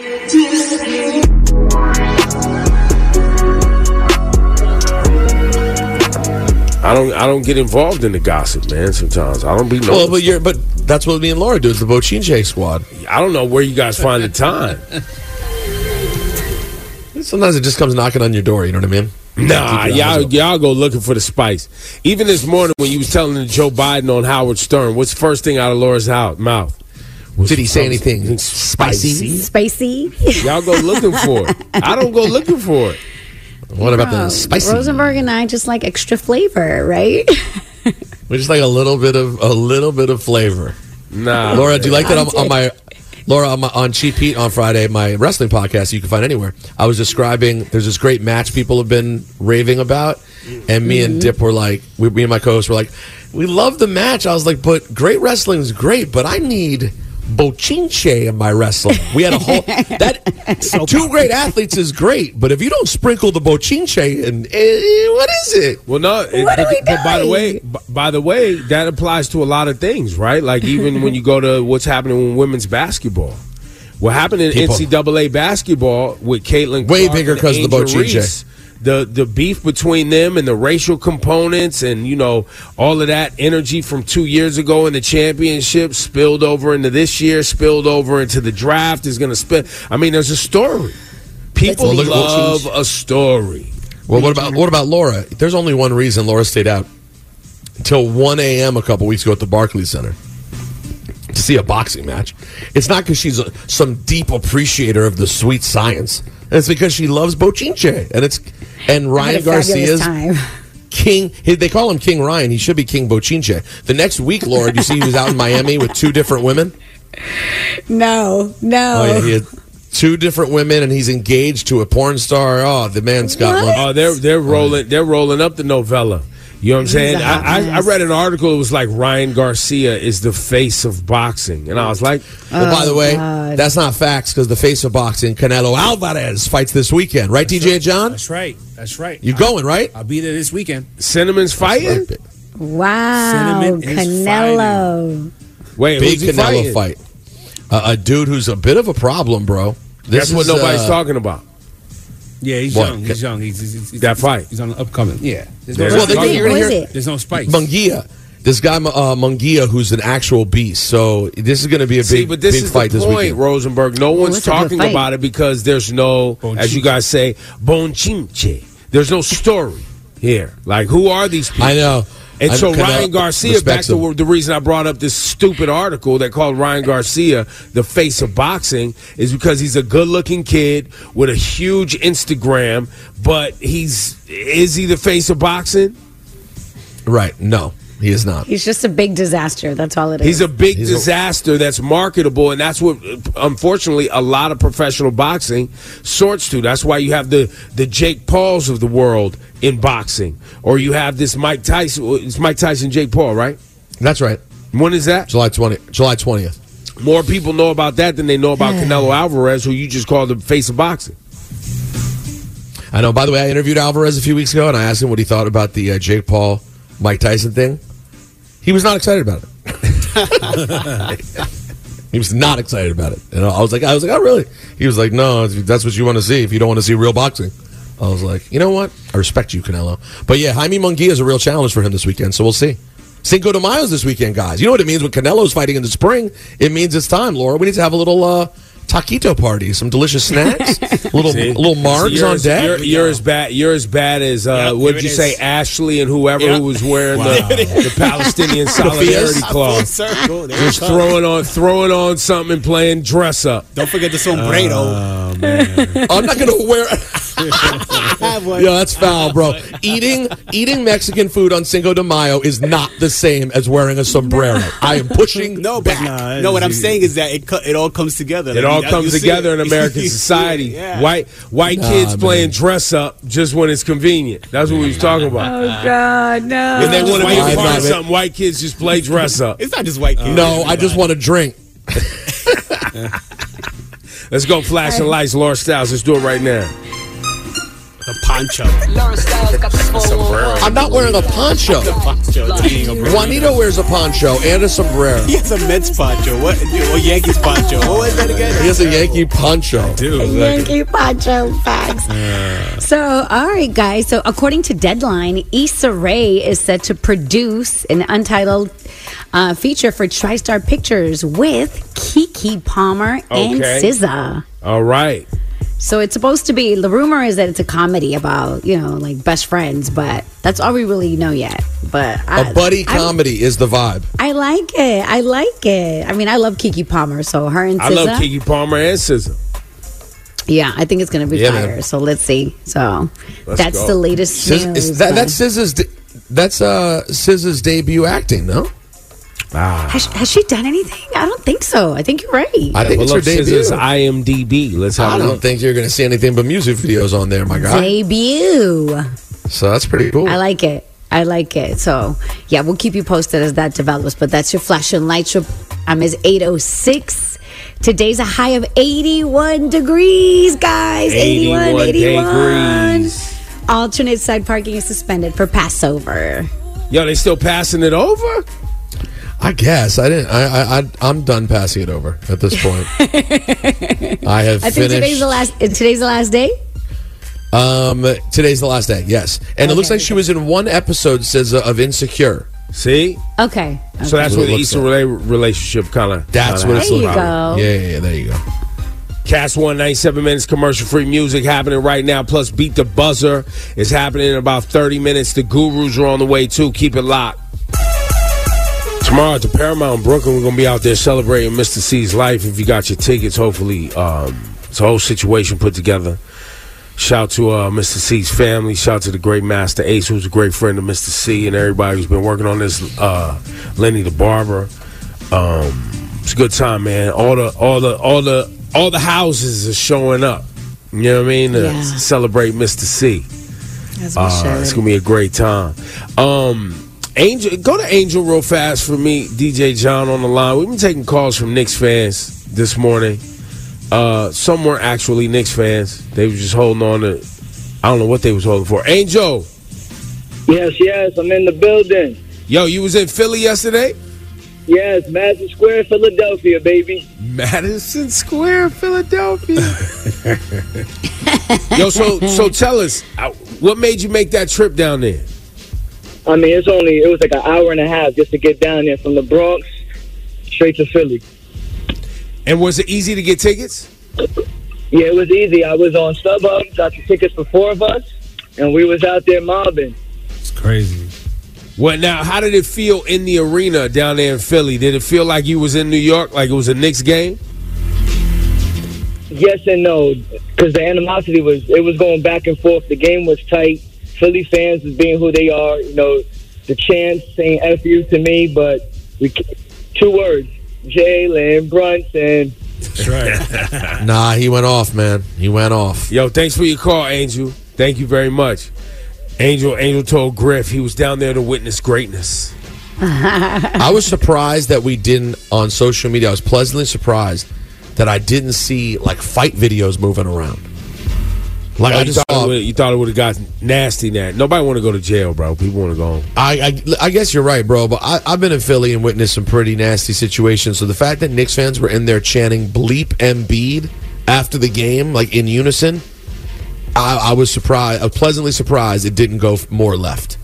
I don't. I don't get involved in the gossip, man. Sometimes I don't be. Well, Noticed. but you're, but that's what me and Laura do. It's the Bochinche squad. I don't know where you guys find the time. Sometimes it just comes knocking on your door. You know what I mean? Nah, Keep your eyes y'all, open. y'all go looking for the spice. Even this morning when you was telling Joe Biden on Howard Stern, what's the first thing out of Laura's house, mouth? Was Did he say something anything spicy? Spacey. Y'all go looking for it. I don't go looking for it. What about Bro, the spicy? Rosenberg and I just like extra flavor, right? We just like a little bit of a little bit of flavor. Nah, Laura, do you like that on, I on my Laura on, my, on Cheap Heat on Friday, my wrestling podcast you can find anywhere? I was describing there's this great match people have been raving about, and me and Dip were like, we, me and my co-host were like, we love the match. I was like, but great wrestling is great, but I need Bochinche in my wrestling. We had a whole that two great athletes is great, but if you don't sprinkle the Bochinche, and eh, what is it? Well, no. It, What are we but by the doing? way, b- by the way, that applies to a lot of things, right? Like even when you go to what's happening in women's basketball. What happened in People- N C double A basketball with Caitlin Way Clark bigger and 'cause of the Angel Bochinche. Reese, The the beef between them and the racial components and you know all of that energy from two years ago in the championship spilled over into this year, spilled over into the draft is going to spill. I mean, there's a story. People Well, look at love Bochinche. a story. Well, what about what about Laura? There's only one reason Laura stayed out until one a.m. a couple weeks ago at the Barclays Center to see a boxing match. It's not because she's a, some deep appreciator of the sweet science. It's because she loves Bochinche, and it's and I Ryan had a fabulous Garcia's time. King. he- They call him King Ryan. He should be King Bochinche. The next week, Laura, do you see he was out in Miami with two different women? No, no. Oh yeah, he had two different women, and he's engaged to a porn star. Oh, the man's got one. Oh, they're they're rolling they're rolling up the novella. You know what I'm saying? a I, hot I, I mess. read an article. It was like Ryan Garcia is the face of boxing, and I was like, Well, by the way, God. that's not facts because the face of boxing, Canelo Alvarez, fights this weekend, right, D J John? That's right. That's right. You going, right? I'll be there this weekend. Cinnamon's fighting. Wow, Cinnamon is Canelo. Wait, Big who's he Canelo fighting? fight. Uh, a dude who's a bit of a problem, bro. This That's what is, nobody's uh, talking about. Yeah, he's What? young. He's young. He's, he's, he's, That fight. He's on the upcoming. Yeah. There's Yeah, no, well, spice. they- you're gonna Who is hear- it? There's no spice. Munguia. This guy, uh, Munguia, who's an actual beast. So this is going to be a big, See, but this big is fight the this point, weekend. Rosenberg. No one's it's a good talking fight. about it because there's no, as you guys say, bonchinche. There's no story here. Like, who are these people? I know. And I so know Canelo Ryan Garcia, back respects to him. the reason I brought up this stupid article that called Ryan Garcia the face of boxing is because he's a good-looking kid with a huge Instagram, but he's is he the face of boxing? Right? No, He is not. He's just a big disaster. That's all it is. He's a big He's a- disaster that's marketable, and that's what, unfortunately, a lot of professional boxing sorts to. That's why you have the, the Jake Pauls of the world in boxing. Or you have this Mike Tyson. It's Mike Tyson, Jake Paul, right? That's right. When is that? July twentieth. July twentieth. More people know about that than they know about Canelo Alvarez, who you just called the face of boxing. I know. By the way, I interviewed Alvarez a few weeks ago, and I asked him what he thought about the uh, Jake Paul, Mike Tyson thing. He was not excited about it. He was not excited about it, and I was like, I was like, oh really? He was like, no, that's what you want to see. If you don't want to see real boxing, I was like, you know what? I respect you, Canelo. But yeah, Jaime Munguia is a real challenge for him this weekend, so we'll see. Cinco de Mayo's this weekend, guys. You know what it means when Canelo's fighting in the spring? It means it's time, Laura. We need to have a little uh, taquito party, some delicious snacks, little See? little margs So you're on as- deck. You're, you're as bad. You're as bad as uh, Yep, what here did you it say, is. Ashley and whoever Yep. who was wearing Wow. the, the Palestinian solidarity Full cloth, circle. There just it comes. throwing on throwing on something and playing dress up. Don't forget the sombrero. Oh man, I'm not going to wear. Yeah, that's foul, bro. Eating eating Mexican food on Cinco de Mayo is not the same as wearing a sombrero. I am pushing No, but Nah, no. What I'm it's- saying is that it co- it all comes together. it Like, all you- comes you see together it. in American You see society. it, yeah. White white Nah, kids man. playing dress up just when it's convenient. That's what we was talking about. Oh God, no! When they want to be white a part of kids. something, white kids just play dress up. It's not just white kids. No, I just want to drink. Let's go flashing lights, Laura Styles. Let's do it right now. the poncho. Lauren Styles got the four one one. I'm not wearing a poncho. The poncho. It's being a brand. Juanito wears a poncho and a sombrero. He has a Mets poncho. What? Or Yankees poncho. What was that again? He has a Yankee poncho. Dude, Yankee poncho facts. So, all right, guys. So, according to Deadline, Issa Rae is set to produce an untitled uh, feature for TriStar Pictures with Keke Palmer and Okay. S Z A. all right. So it's supposed to be, the rumor is that it's a comedy about, you know, like best friends, but that's all we really know yet. But I, A buddy I- comedy is the vibe. I like it. I like it. I mean, I love Keke Palmer, so her and I S Z A. love Keke Palmer and S Z A. Yeah, I think it's going to be Yeah, fire. man. So let's see. So Let's that's go. the latest Sis- news. is that, but- that's S Z A's. De- that's uh, S Z A's debut acting. No, Ah. has, has she done anything? I don't think so. I think you're right. I think it's Well, her look, debut. S Z A's I M D B. Let's have I a don't look. think you're going to see anything but music videos on there, my guy. Debut. So that's pretty cool. I like it. I like it. So, yeah, we'll keep you posted as that develops. But that's your flash and light trip. I'm as eight oh six. Today's a high of eighty-one degrees, guys. eighty-one, eighty-one eighty-one. degrees. Alternate side parking is suspended for Passover. Yo, they still passing it over? I guess I didn't. I, I, I I'm done passing it over at this point. I have I think finished. today's the last. uh, Today's the last day. Um, today's the last day. Yes, and it looks Okay, like she was in one episode, says uh, of Insecure. See? Okay. So that's What where it the looks Issa Rae relationship kind of. That's what it's There you looking go. like. Yeah, yeah, yeah, there you go. Cast one ninety-seven minutes commercial free music happening right now. Plus, Beat the Buzzer is happening in about thirty minutes. The Gurus are on the way too. Keep it locked. Tomorrow at the Paramount in Brooklyn, we're gonna be out there celebrating Mister C's life. If you got your tickets, hopefully um, it's a whole situation put together. Shout to uh, Mister C's family. Shout to the great Master Ace, who's a great friend of Mister C, and everybody who's been working on this. Uh, Lenny the barber. Um, it's a good time, man. All the, all the, all the, all the houses are showing up. You know what I mean? To Yeah. celebrate Mister C. That's Uh, for it's sure. gonna be a great time. Um, Angel, go to Angel real fast for me, D J John on the line. We've been taking calls from Knicks fans this morning. Uh, some weren't actually Knicks fans. They were just holding on to, I don't know what they was holding for. Angel, Yes, yes, I'm in the building. yo, you was in Philly yesterday? Yes, Madison Square, Philadelphia, baby. Madison Square, Philadelphia. Yo, so so tell us, uh, what made you make that trip down there? I mean, it's only, it was like an hour and a half just to get down there from the Bronx straight to Philly. And was it easy to get tickets? Yeah, it was easy. I was on StubHub, got the tickets for four of us, and we was out there mobbing. It's crazy. Well, now, how did it feel in the arena down there in Philly? Did it feel like you was in New York, like it was a Knicks game? Yes and no, because the animosity was, it was going back and forth. The game was tight. Philly fans was being who they are. You know, the chants saying F you to me, but we two words, Jalen Brunson. That's right. Nah, he went off, man. He went off. Yo, thanks for your call, Angel. Thank you very much. Angel Angel told Griff he was down there to witness greatness. I was surprised that we didn't, on social media, I was pleasantly surprised that I didn't see, like, fight videos moving around. Like, oh, I you, just thought saw, it you thought it would have got nasty now. Nobody want to go to jail, bro. People want to go home. I, I I guess you're right, bro, but I, I've been in Philly and witnessed some pretty nasty situations. So the fact that Knicks fans were in there chanting bleep Embiid after the game, like in unison, I, I was surprised, I was pleasantly surprised it didn't go more left.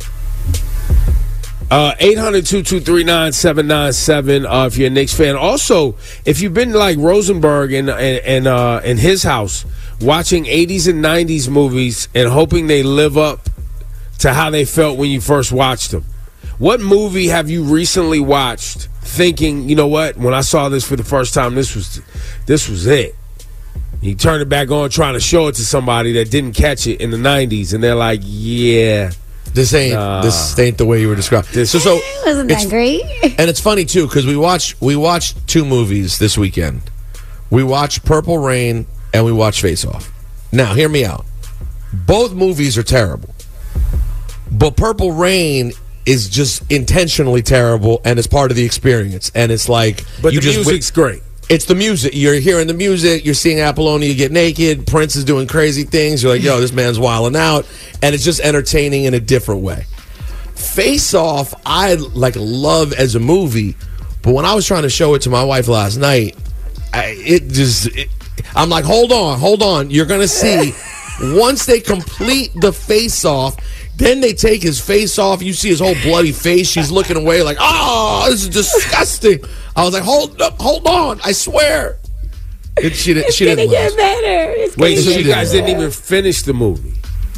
Uh, eight hundred, two two three, nine seven nine seven uh, if you're a Knicks fan. Also, if you've been like Rosenberg and, and, and uh, in his house, watching eighties and nineties movies and hoping they live up to how they felt when you first watched them. What movie have you recently watched thinking, you know what, when I saw this for the first time, this was this was it? You turn it back on trying to show it to somebody that didn't catch it in the nineties, and they're like, yeah. This ain't nah. this ain't the way you were described. This, so, so Wasn't that great? And it's funny too because we watched we watched two movies this weekend. We watched Purple Rain and we watched Face Off. Now, hear me out. Both movies are terrible, but Purple Rain is just intentionally terrible and it's part of the experience. And it's like, but you the just music's great. It's the music. You're hearing the music. You're seeing Apollonia get naked. Prince is doing crazy things. You're like, yo, this man's wilding out. And it's just entertaining in a different way. Face Off, I like love as a movie. But when I was trying to show it to my wife last night, I, it just, it, I'm like, hold on, hold on. You're going to see once they complete the Face Off, then they take his face off. You see his whole bloody face. She's looking away like, oh, this is disgusting. I was like, hold up, hold on. I swear. It, she didn't, it's she gonna didn't get last. better. It's Wait, gonna so get you guys better. didn't even finish the movie?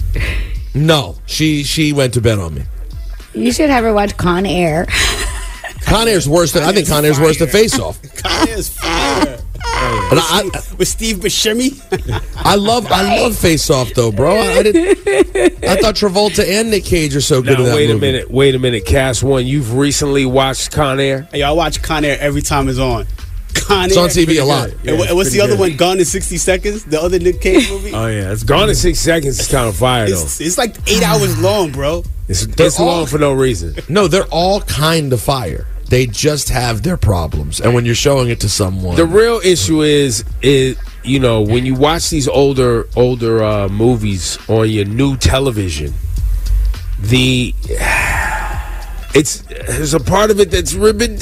No, she she went to bed on me. You should have her watch Con Air. Con Air's worse than I think Con Air's worse than Face Off. Con Air's fire. And I, with Steve Buscemi. I love I love Face Off though, bro. I, I did. I thought Travolta and Nick Cage are so good Now, in that wait movie. a minute, wait a minute, Cass One. You've recently watched Con Air? Hey, I watch Con Air every time it's on. Con It's Air, on T V a lot. And, Yeah, what- it's what's the pretty other good. one? Gone in sixty seconds. The other Nick Cage movie. Oh yeah, it's Gone in six seconds. It's kind of fire though. It's, it's like eight hours long, bro. It's, it's all- long for no reason. No, they're all kind of fire. They just have their problems, and when you're showing it to someone, The real issue is is you know when you watch these older older uh, movies on your new television, the it's there's a part of it that's ribbon.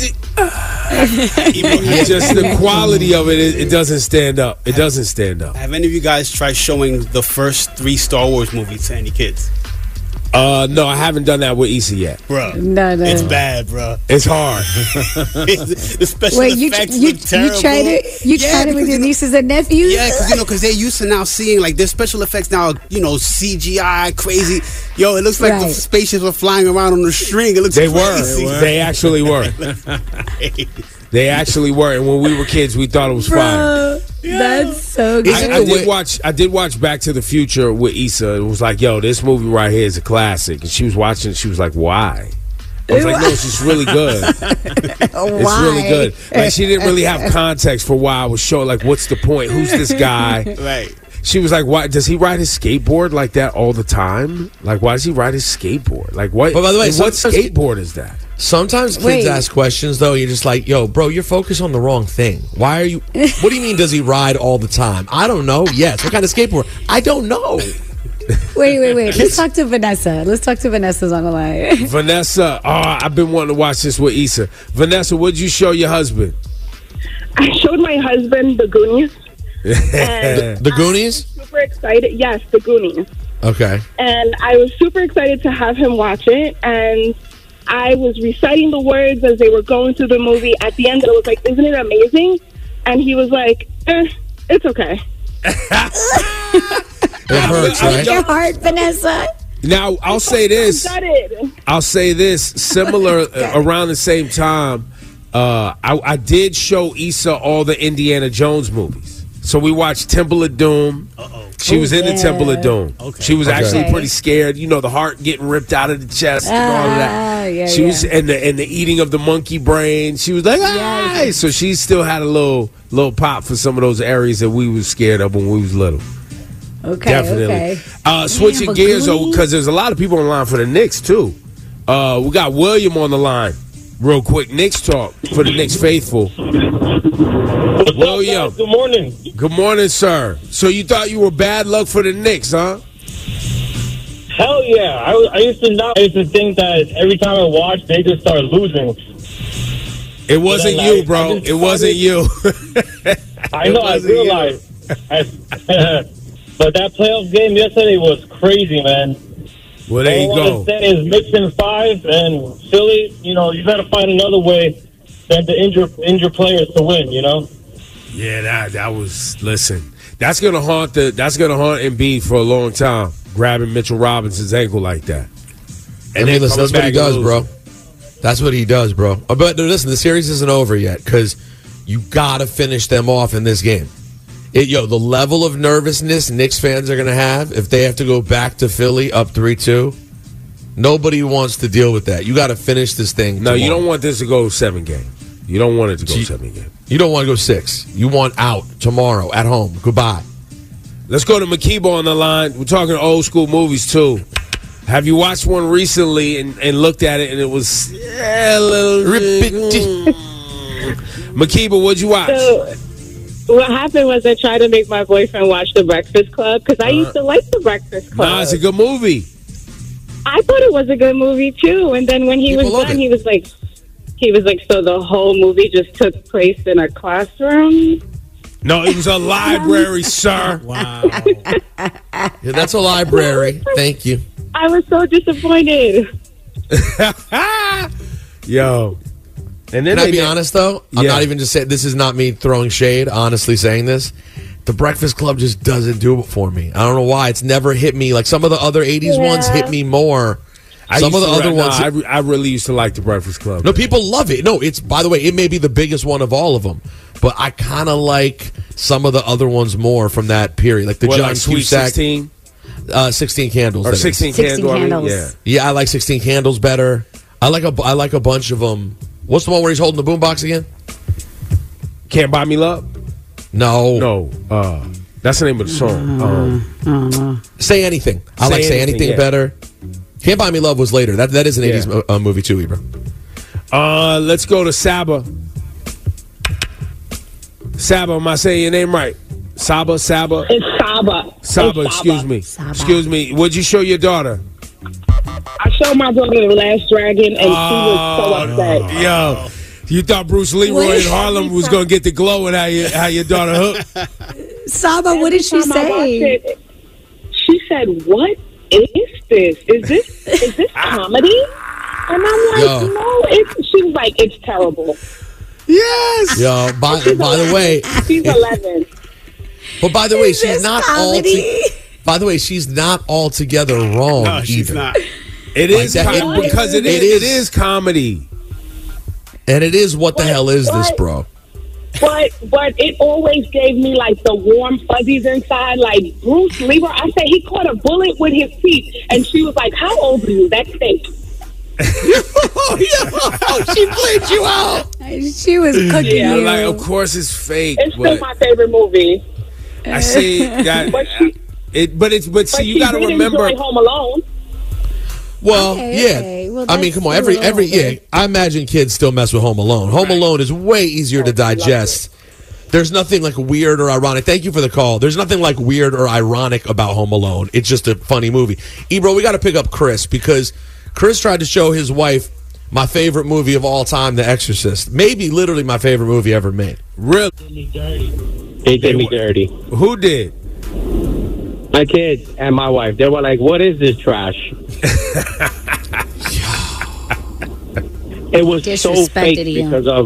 Just the quality of it, it, it doesn't stand up. It doesn't stand up. Have any of you guys tried showing the first three Star Wars movies to any kids? Uh, no, I haven't done that with Issa yet. Bro, No, no. it's bad, bro. It's hard. the special Wait, you effects you, look terrible. you tried it? You Yeah, tried it with because, your you know- nieces and nephews? Yeah, because you know, because they're used to now seeing like their special effects now, you know, C G I crazy. Yo, it looks like the Right. spaceships were flying around on a string. It looks They crazy. were. They actually were. They actually were. And when we were kids, we thought it was fire. Bro, that's so good. I, I did watch. I did watch Back to the Future with Issa. It was like, yo, this movie right here is a classic. And she was watching. She was like, why? I was like, no, it's just really good. It's really good. Like she didn't really have context for why I was showing. Like, what's the point? Who's this guy? Right. She was like, "Why does he ride his skateboard like that all the time? Like, why does he ride his skateboard? Like, what? But by the way, and what sometimes- skateboard is that?" sometimes kids Wait. ask questions though. You're just like, yo, bro, you're focused on the wrong thing. Why are you? What do you mean? Does he ride all the time? I don't know. Yes. What kind of skateboard? I don't know. Wait, wait, wait. Let's talk to Vanessa. Let's talk to Vanessa's on the line. Vanessa, oh, I've been wanting to watch this with Issa. Vanessa, what'd you show your husband? I showed my husband the Goonies. And The Goonies? super excited. Yes, the Goonies. Okay. And I was super excited to have him watch it. And I was reciting the words as they were going through the movie. At the end, I was like, isn't it amazing? And he was like, eh, it's okay. It hurts, Break right? your heart, Vanessa. Now, I'll say this. Gutted. I'll say this. Similar, uh, around the same time, uh, I, I did show Issa all the Indiana Jones movies. So we watched Temple of Doom, She Oh, was in the yeah. Temple of Doom. Okay. She was Okay. actually Okay. pretty scared. You know, the heart getting ripped out of the chest and all of Ah, that. yeah, she was yeah. and the and the eating of the monkey brain. She was like, ah! So she still had a little little pop for some of those areas that we was scared of when we was little. Okay, Definitely. okay. Uh, switching but gears, though, Goonies- because there's a lot of people on the line for the Knicks, too. Uh, we got William on the line. Real quick, Knicks talk for the Knicks faithful. William. Good morning. Good morning, sir. So you thought you were bad luck for the Knicks, huh? Hell yeah. I, I used to not. I used to think that every time I watched, they just start losing. It wasn't But I you, like- bro. I just It wasn't you. I It know, I wasn't you. realize. I, but that playoff game yesterday was crazy, man. Well, there you All I go. said is Knicks in five, and Philly, you know, you got to find another way than to injure, injure players to win, you know? Yeah, that that was. Listen, that's gonna haunt the. That's gonna haunt Embiid for a long time. Grabbing Mitchell Robinson's ankle like that. And I mean, listen, coming that's what he back does, and bro. losing. That's what he does, bro. Uh, But listen, the series isn't over yet because you got to finish them off in this game. It, yo, the level of nervousness Knicks fans are going to have if they have to go back to Philly up three two, nobody wants to deal with that. You got to finish this thing. No, you tomorrow. don't want this to go seven game. You don't want it to go You- seven game. You don't want to go six. You want out tomorrow at home. Goodbye. Let's go to Makiba on the line. We're talking old school movies too. Have you watched one recently and, and looked at it and it was yeah, a little Makiba, what'd you watch? So, what happened was I tried to make my boyfriend watch The Breakfast Club because I used to like The Breakfast Club. Nah, it's a good movie. I thought it was a good movie too, and then when he People was love done, it. he was like, he was like, so the whole movie just took place in a classroom. No, it was a library, sir. Wow. Yeah, that's a library. Thank you. I was so disappointed. Yo. And then Can I they be did- honest, though? I'm Yeah. not even just saying, this is not me throwing shade, honestly saying this. The Breakfast Club just doesn't do it for me. I don't know why. It's never hit me. Like some of the other eighties Yeah. ones hit me more. I Some of used the to other re- ones. nah, I, re- I really used to like the Breakfast Club. No, people love it. No, it's, by the way, it may be the biggest one of all of them. But I kind of like some of the other ones more from that period. Like the What, John like Sweet Cusack. sixteen? Uh, sixteen Candles. Or that is. sixteen, sixteen Candle, I mean, Candles. yeah. Yeah, I like sixteen Candles better. I like a, I like a bunch of them. What's the one where he's holding the boombox again? Can't Buy Me Love? No. No. Uh, that's the name of the song. Um, Say Anything. I Say like Say Anything, Anything yeah. better. Can't Buy Me Love was later. That That is an Yeah. eighties mo- uh, movie too, Ibra. uh, let's go to Saba. Saba, am I saying your name right? Saba, Saba? It's Saba. Saba, It's excuse me. Excuse me. What'd you show your daughter? I showed my daughter The Last Dragon, and she was so Oh, upset. Yo, you thought Bruce Leroy Wait. in Harlem was going to get the glow and how your, how your daughter hooked? Saba, what did she Every time I watch say? it, she said, "What is this? Is this is this comedy?" And I'm like, Yo. "No." It's, she was like, "It's terrible." Yes. Yo, by, by the way, She's eleven. but by the way, Is she's this not comedy? all. By the way, she's not altogether wrong No, she's either. not. It Like is that- com- it- because it it is, is- it is comedy. And it is what the But- hell is this, but- bro? But but it always gave me like the warm fuzzies inside. Like Bruce Leroy, I said he caught a bullet with his teeth, and she was like, "How old are you?" That's fake. Oh, she played you out. She was cooking Yeah, you. Like, of course it's fake. It's still But my favorite movie. I see that. But she, It, but it's but but see, you she got to did remember. enjoy Home Alone. Well, Okay, yeah. okay. Well, I mean, that's come on. still Every a every little yeah. bit. I imagine kids still mess with Home Alone. Home Alone is way easier to digest. There's nothing like weird or ironic. Thank you for the call. There's nothing like weird or ironic about Home Alone. It's just a funny movie. Ebro, we got to pick up Chris because Chris tried to show his wife my favorite movie of all time, The Exorcist. Maybe literally my favorite movie ever made. Really? They did me dirty. Who did? My kids and my wife. They were like, "What is this trash?" It was so Disrespected fake you. because of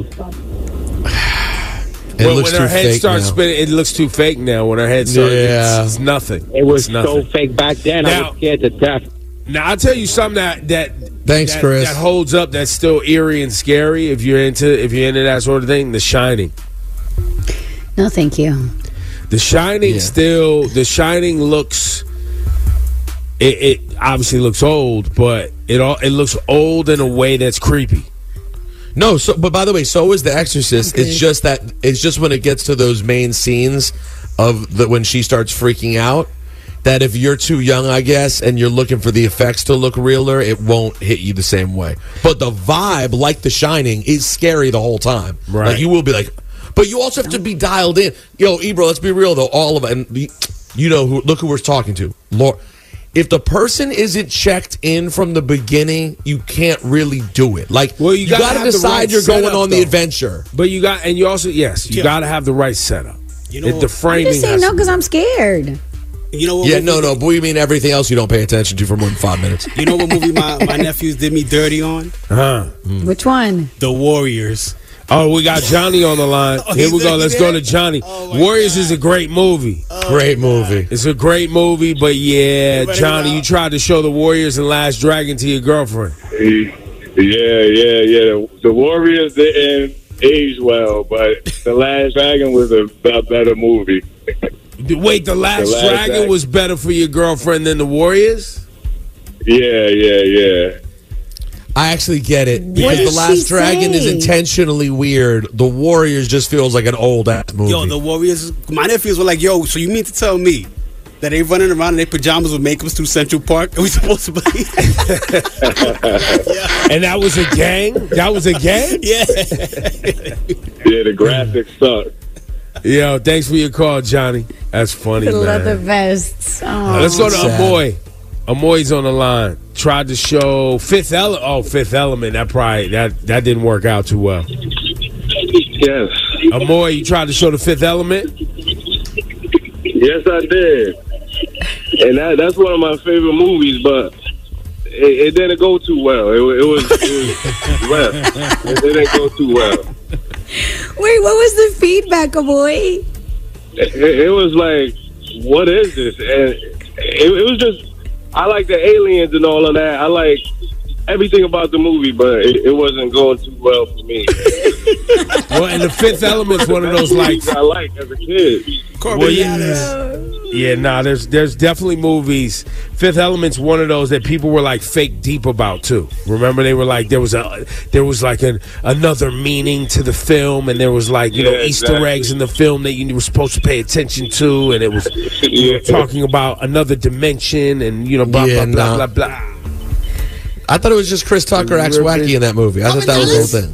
It when looks when her too head fake starts now. spinning, it looks too fake now. When her head starts, Yeah. it's, it's nothing. it was It's nothing. so fake back then. I Now- was scared to death. Now I'll tell you something that that Thanks, that, Chris. that holds up. That's still eerie and scary. If you're into if you're into that sort of thing, The Shining. No, thank you. The Shining Yeah. still. The Shining looks. It, it obviously looks old, but it all it looks old in a way that's creepy. No, so but by the way, so is The Exorcist. Okay. It's just that it's just when it gets to those main scenes of the when she starts freaking out, that if you're too young, I guess, and you're looking for the effects to look realer, it won't hit you the same way. But the vibe, like The Shining, is scary the whole time. Right. Like you will be like, but you also have to be dialed in. Yo, Ebro, let's be real though. All of it, and the- you know who? Look who we're talking to, Lord. If the person isn't checked in from the beginning, you can't really do it. Like, Well, you you gotta got to have the decide right you're going setup, on the though. adventure. But you got, and you also, yes, you Yeah. got to have the right setup. You know, It- the I'm framing just saying has no to be- because I'm scared. You know what? Yeah, movie- no, no. But we mean everything else you don't pay attention to for more than five minutes. You know what movie my, my nephews did me dirty on? Huh. Which one? The Warriors. Oh, we got Johnny on the line. Oh, Here he's we go. there? Let's He's go there? to Johnny. Oh, my Warriors God. is a great movie. Great movie. It's a great movie, but yeah, Everybody Johnny, know. you tried to show the Warriors and Last Dragon to your girlfriend. Yeah, yeah, yeah. The Warriors didn't age well, but The Last Dragon was a, a better movie. Wait, the Last, The Last Dragon, Dragon. was better for your girlfriend than the Warriors? Yeah, yeah, yeah. I actually get it because did the Last she Dragon is say? intentionally weird. The Warriors just feels like an old ass movie. Yo, the Warriors. My nephews were like, "Yo, so you mean to tell me that they running around in their pajamas with makeups through Central Park? Are we supposed to believe?" And that was a gang? That was a gang? Yeah. Yeah, the graphics suck. Yo, thanks for your call, Johnny. That's funny, The man. leather vests. Oh. Let's go to Sad. Amoy. Amoy's on the line. Tried to show Fifth Element. Oh, Fifth Element. That probably that that didn't work out too well. Yes. Amoy, you tried to show the Fifth Element. Yes, I did. And that, that's one of my favorite movies, but it, it didn't go too well. It, it was, it was left. It didn't go too well. Wait, what was the feedback, boy? It, it was like, what is this? And it, it was just, I like the aliens and all of that. I like everything about the movie, but it, it wasn't going too well for me. Well, and the Fifth Element's one of those like I like as a kid. Well, yeah, yeah, nah. There's there's definitely movies. Fifth Element's one of those that people were like fake deep about too. Remember, they were like there was a there was like an another meaning to the film, and there was like you know Yeah, Easter exactly. eggs in the film that you were supposed to pay attention to, and it was you know, talking about another dimension, and you know blah Yeah, blah blah nah. blah blah. I thought it was just Chris Tucker acts wacky in that movie. I thought that was the whole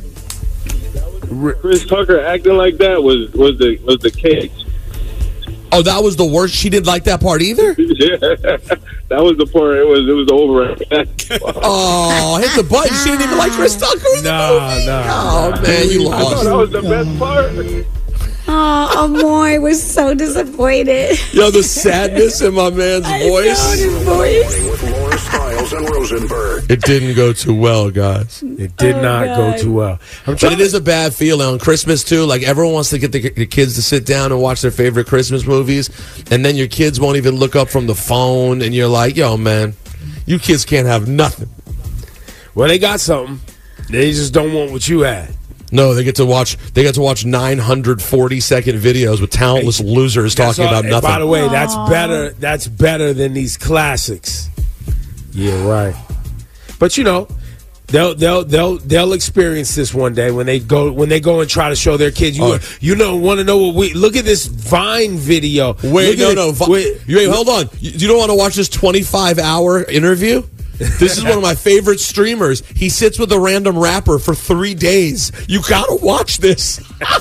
thing. Chris Tucker acting like that was was the was the case. Oh, that was the worst. She didn't like that part either. Yeah, that was the part. It was it was over. Oh, hit the button. She didn't even like Chris Tucker in the Nah, movie. nah. Oh man, you I thought lost. that was the best part. Oh, Amoy was so disappointed. Yo, the sadness in my man's I know voice. his voice. With Laura Stiles and Rosenberg. It didn't go too well, guys. It did Oh, not God. go too well. I'm But trying it is a bad feeling on Christmas too. Like everyone wants to get the, the kids to sit down and watch their favorite Christmas movies, and then your kids won't even look up from the phone, and you're like, "Yo, man, you kids can't have nothing." Well, they got something. They just don't want what you had. No, they get to watch. They get to watch nine hundred forty second videos with talentless losers That's talking all- about and nothing. By the way, that's better. That's better than these classics. Yeah, right. But you know, they'll they'll they'll they'll experience this one day when they go when they go and try to show their kids. You Oh. you know want to know what we look at this Vine video. Wait, Look no, at no. it. Vi- Wait, you wait, hold on. You, you don't want to watch this twenty-five hour interview? This is one of my favorite streamers. He sits with a random rapper for three days. You gotta watch this.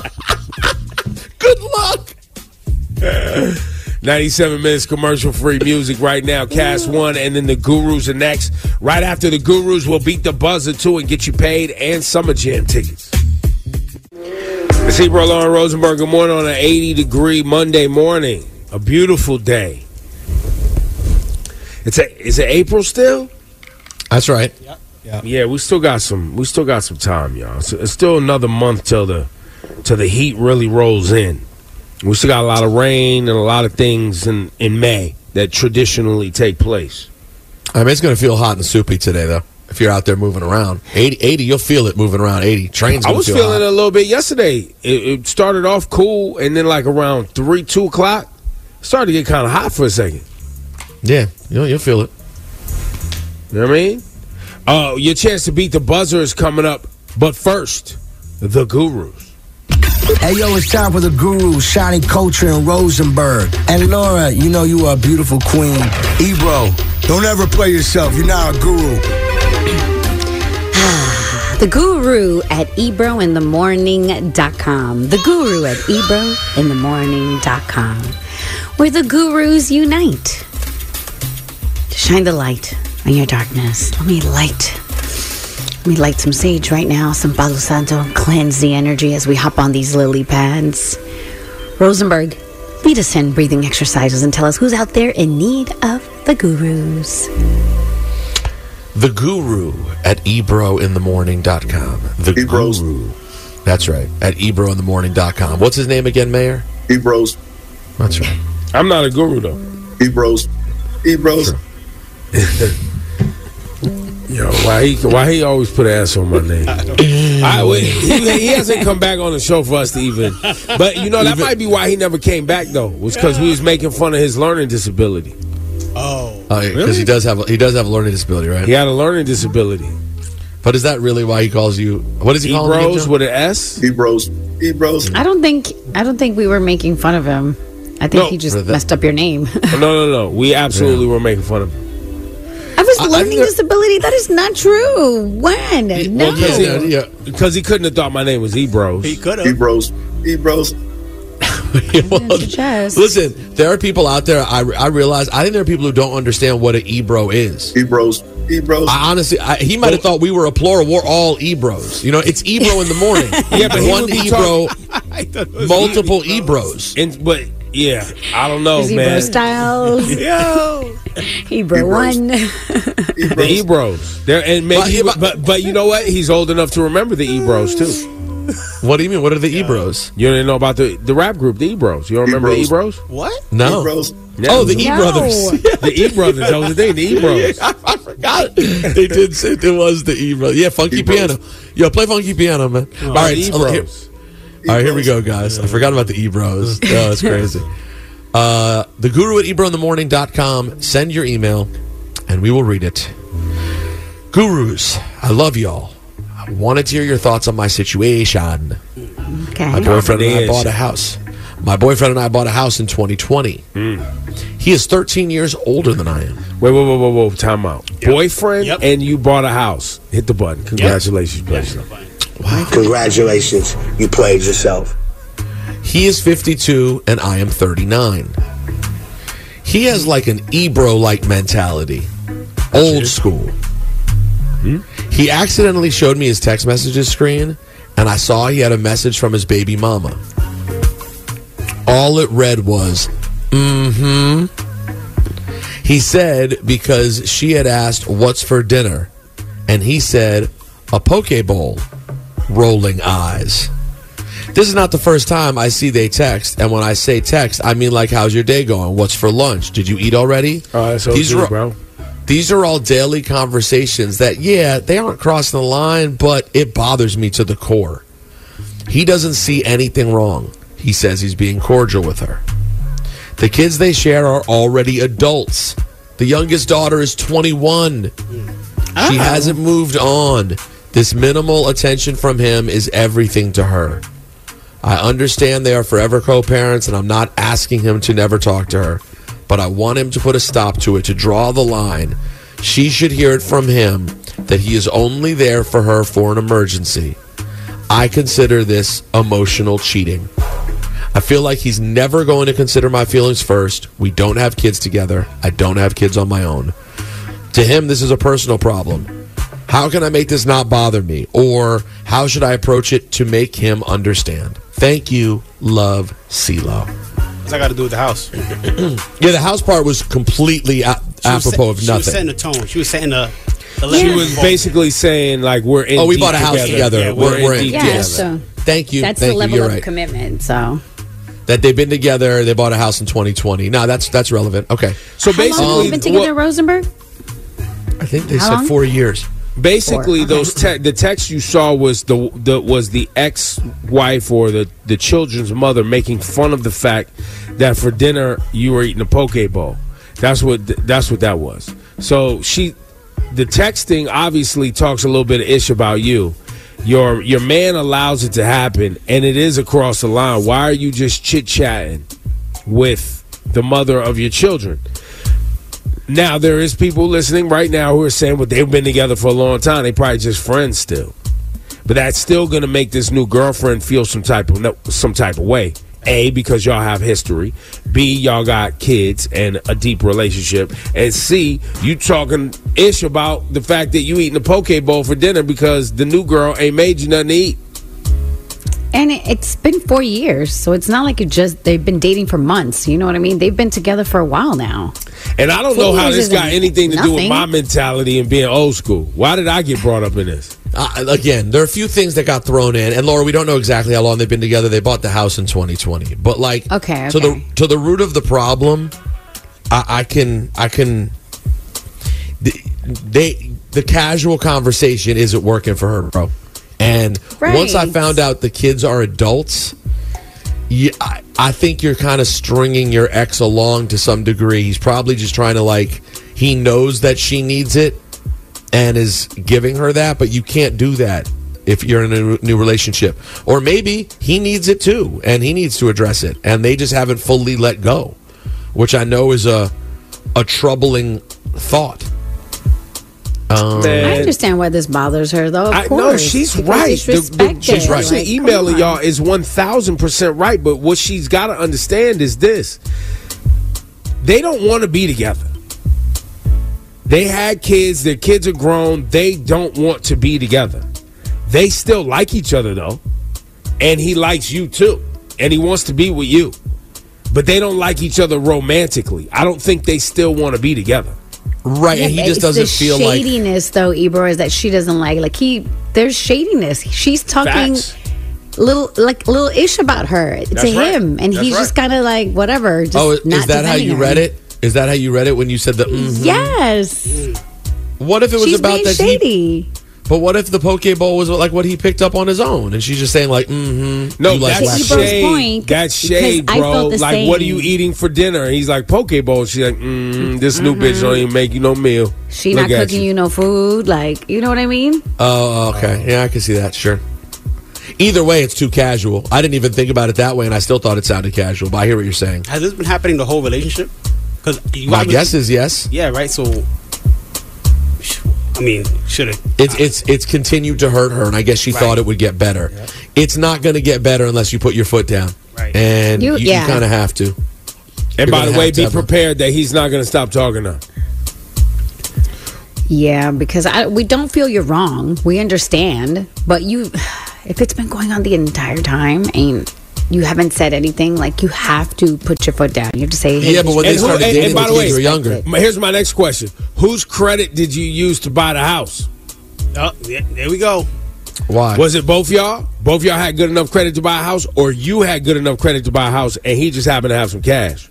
Good luck. ninety-seven minutes commercial free music right now. Cast one, and then the Gurus are next. Right after the Gurus, we'll beat the buzzer too and get you paid and Summer Jam tickets. It's Ebro Lauren Rosenberg. Good morning on an eighty degree Monday morning. A beautiful day. It's a, is it April still? That's right. Yeah. Yeah, we still got some. We still got some time, y'all. It's, it's still another month till the till the heat really rolls in. We still got a lot of rain and a lot of things in, in May that traditionally take place. I mean, it's gonna feel hot and soupy today, though. If you're out there moving around, eighty, eighty you'll feel it moving around. eighty trains. I Gonna was feel feeling hot. it a little bit yesterday. It, it started off cool, and then like around three, two o'clock, started to get kind of hot for a second. Yeah, you'll, you'll feel it. You know what I mean? Uh, your chance to beat the buzzer is coming up. But first, the Gurus. Hey, yo, it's time for the Gurus, Shani Culture and Rosenberg. And Laura, you know you are a beautiful queen. Ebro, don't ever play yourself. You're not a guru. The Guru at ebro in the morning dot com. The Guru at ebro in the morning dot com. Where the Gurus unite. To shine the light on your darkness. Let me light. Let me light some sage right now. Some Palo Santo. Cleanse the energy as we hop on these lily pads. Rosenberg, lead us in breathing exercises and tell us who's out there in need of the Gurus. The Guru at ebro in the morning dot com. The Ebros. Guru. That's right. At ebro in the morning dot com. What's his name again, Mayor? Ebros. That's right. I'm not a guru, though. Ebros. Ebros. Yo, why he why he always put an S on my name? I, wait, he, he hasn't come back on the show for us to even. But, you know, that might be why he never came back, though. Was because we was making fun of his learning disability. Oh. Because Really? he does have a, he does have a learning disability, right? He had a learning disability. But is that really why he calls you? What does he call him? again, Ebros Joe? with an S? Ebros. Ebros. I don't think I don't think we were making fun of him. I think No. he just For that- messed up your name. No, no, no. We absolutely were making fun of him. I was I- I learning think- disability. That is not true. When? No. Because Yeah, he, yeah. because he couldn't have thought my name was Ebros. He could have. Ebros. Ebros. Well, Chest. listen, there are people out there. I, I realize. I think there are people who don't understand what an Ebro is. Ebros. Ebros. I honestly, I, he might have thought we were a plural. We're all Ebros. You know, it's Ebro in the morning. Yeah, but he one would be Ebro, I thought it was multiple Ebros. And, but, yeah, I don't know, Hebrew man. Styles. Yo. Hebrew one. The Ebros. They're, and maybe, But he- but, but, but you know what? He's old enough to remember the Ebros, too. What do you mean? What are the Ebros? You didn't know about the, the rap group, the Ebros. You don't remember Ebros. the Ebros? What? No. Ebros. Yeah, Oh, the it was- E No. Brothers. The E Brothers. That was the thing. The Ebros. I forgot. They did say it was the Ebros. Yeah, funky Ebros. piano. Yo, play funky piano, man. all right, the so here, Ebros. all right, here we go, guys. I forgot about the Ebros. Oh, that's crazy. Uh, the Guru at ebro in the morning dot com. Send your email, and we will read it. Gurus, I love y'all. I wanted to hear your thoughts on my situation. Okay. My boyfriend and I Confidential. bought a house. My boyfriend and I bought a house in twenty twenty. He is thirteen years older than I am. Wait, wait, wait, wait, wait. Time out. Boyfriend Yep. and you bought a house. Hit the button. Congratulations, buddy. Congratulations. You played yourself. He is fifty-two and I am thirty-nine. He has like an Ebro-like mentality. Old school. He accidentally showed me his text messages screen, and I saw he had a message from his baby mama. All it read was, mm-hmm. He said because she had asked, what's for dinner? And he said, a poke bowl. Rolling eyes. This is not the first time I see they text, and when I say text, I mean like, how's your day going? What's for lunch? Did you eat already? Oh, that's so These true, are- bro. These are all daily conversations that, yeah, they aren't crossing the line, but it bothers me to the core. He doesn't see anything wrong. He says he's being cordial with her. The kids they share are already adults. The youngest daughter is twenty-one. She hasn't moved on. This minimal attention from him is everything to her. I understand they are forever co-parents, and I'm not asking him to never talk to her. But I want him to put a stop to it, to draw the line. She should hear it from him that he is only there for her for an emergency. I consider this emotional cheating. I feel like he's never going to consider my feelings first. We don't have kids together. I don't have kids on my own. To him, this is a personal problem. How can I make this not bother me? Or how should I approach it to make him understand? Thank you. Love, CeeLo. What's that got to do with the house? Yeah, the house part was completely a- She was apropos set- of She was setting nothing. the tone. She was setting the. the She level. was basically saying, like, we're in Oh, we deep bought a house together. Yeah, We're- we're, we're in in- deep Yeah, together. so Thank you. that's Thank the you. level You're of right. commitment. So That they've been together. They bought a house in twenty twenty. No, that's that's relevant. Okay. So how long have basically, you been together, what- Rosenberg? I think they How said long? four years. Basically, Or- those te- the text you saw was the, the was the ex-wife or the, the children's mother making fun of the fact that for dinner you were eating a poke bowl. That's what that's what that was. So she, the texting obviously talks a little bit of ish about you. Your your man allows it to happen, and it is across the line. Why are you just chit chatting with the mother of your children? Now, there is people listening right now who are saying, well, they've been together for a long time. They probably just friends still. But that's still going to make this new girlfriend feel some type of some type of way. A, because y'all have history. B, y'all got kids and a deep relationship. And C, you talking ish about the fact that you eating a poke bowl for dinner because the new girl ain't made you nothing to eat. And it, it's been four years, so it's not like it just they've been dating for months. You know what I mean? They've been together for a while now. And I don't Four know how years this isn't got anything to do with nothing. my mentality and being old school. Why did I get brought up in this? Uh, again, there are a few things that got thrown in, and Laura, we don't know exactly how long they've been together. They bought the house in twenty twenty, but like, Okay, to the okay. to the root of the problem, I, I can I can. They the casual conversation isn't working for her, bro. And Right. once I found out the kids are adults, yeah, I, I think you're kind of stringing your ex along to some degree. He's probably just trying to like he knows that she needs it and is giving her that, but you can't do that if you're in a new relationship. Or maybe he needs it too, and he needs to address it, and they just haven't fully let go, which I know is a a troubling thought. Um, I understand why this bothers her, though. Of I, course, no, she's because right. She's The- the- respected. she's right. Like, Emailing come on. y'all is one thousand percent right, but what she's got to understand is this. They don't want to be together. They had kids. Their kids are grown. They don't want to be together. They still like each other, though. And he likes you, too. And he wants to be with you. But they don't like each other romantically. I don't think they still want to be together. Right, Yeah, and he but just it's doesn't the feel like shadiness, though, Ebro, is that she doesn't like. Like he, there's shadiness. She's talking Facts. little, like little ish about her to That's right. him, and That's he's just right. kind of like whatever. Just Oh, is not that how defending you her. read it? Is that how you read it when you said that? mhm? Yes. What if it was She's about being that? shady. He, but what if the poke bowl was like what he picked up on his own, and she's just saying like, mm-hmm. No, you like that's black Ebro's shade. point, That's shade, because I bro. felt the Like, what are same. you eating for dinner? And he's like, poke bowl. She's like, mm, this new bitch don't even make you no meal. She Look not at cooking you. no food. Like, you know what I mean? Oh, okay. Yeah, I can see that. Sure. Either way, it's too casual. I didn't even think about it that way, and I still thought it sounded casual. But I hear what you're saying. Has this been happening the whole relationship? Because My guess is yes. yeah, right. So, I mean, should it? It's it's it's continued to hurt her, and I guess she Right. thought it would get better. It's not going to get better unless you put your foot down, Right. and You- you, you yeah. kind of have to. And You're by gonna the way, have to be have a- prepared that he's not going to stop talking now. Yeah, because I, we don't feel you're wrong. We understand, but you, if it's been going on the entire time and you haven't said anything, like you have to put your foot down. You have to say, hey, Yeah, but when they And, who, started and, dating, and by the the way, kids were younger. my- here's my next question: whose credit did you use to buy the house? Oh, yeah, there we go. Why? Was it both y'all? Both y'all had good enough credit to buy a house, or you had good enough credit to buy a house, and he just happened to have some cash?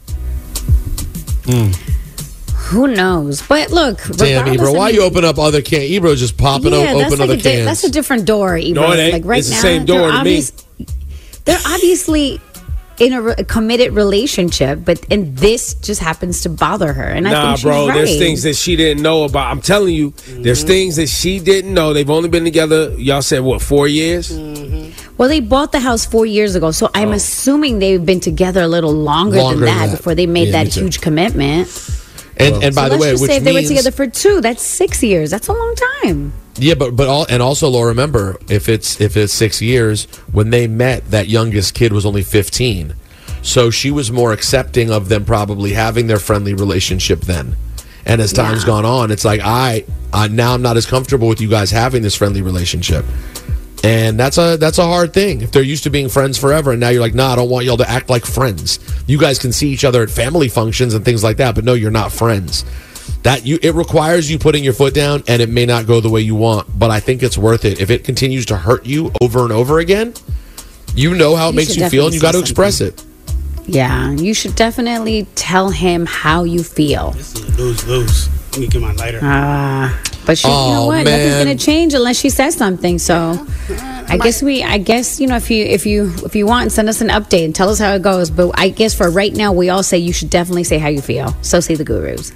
who knows? But look, Damn, regardless, Ebro, I why mean- you open up other cans? Ebro's just popping yeah, o- that's open like other a di- cans. that's a different door, Ebro. No, it ain't. Like right It's the now, same door they're to me. obvious- They're obviously in a, re- a committed relationship, but and this just happens to bother her. And I Nah, think she's bro, right. there's things that she didn't know about. I'm telling you, there's things that she didn't know. They've only been together, y'all said, what, four years? Well, they bought the house four years ago, so I'm assuming they've been together a little longer, Longer than, than that that. before they made Yeah, me that too. huge commitment. And and by So the let's way, just which say if they were means together for two, that's six years. That's a long time. yeah, but but all and also, Laura, remember if it's if it's six years when they met, that youngest kid was only fifteen, so she was more accepting of them probably having their friendly relationship then. And as time's Yeah. gone on, it's like I, I now I'm not as comfortable with you guys having this friendly relationship. And that's a that's a hard thing. If they're used to being friends forever, and now you're like, nah, I don't want y'all to act like friends. You guys can see each other at family functions and things like that, but no, you're not friends. That you it requires you putting your foot down, and it may not go the way you want, but I think it's worth it. If it continues to hurt you over and over again, you know how it You makes should you feel, and you got to definitely express say it. Yeah, you should definitely tell him how you feel. Lose, lose. Let me get my lighter. Ah, But she, you know Oh, what? man. Nothing's gonna change unless she says something. So, I guess we, I guess you know, if you, if you, if you want, send us an update and tell us how it goes. But I guess for right now, we all say you should definitely say how you feel. So say the gurus.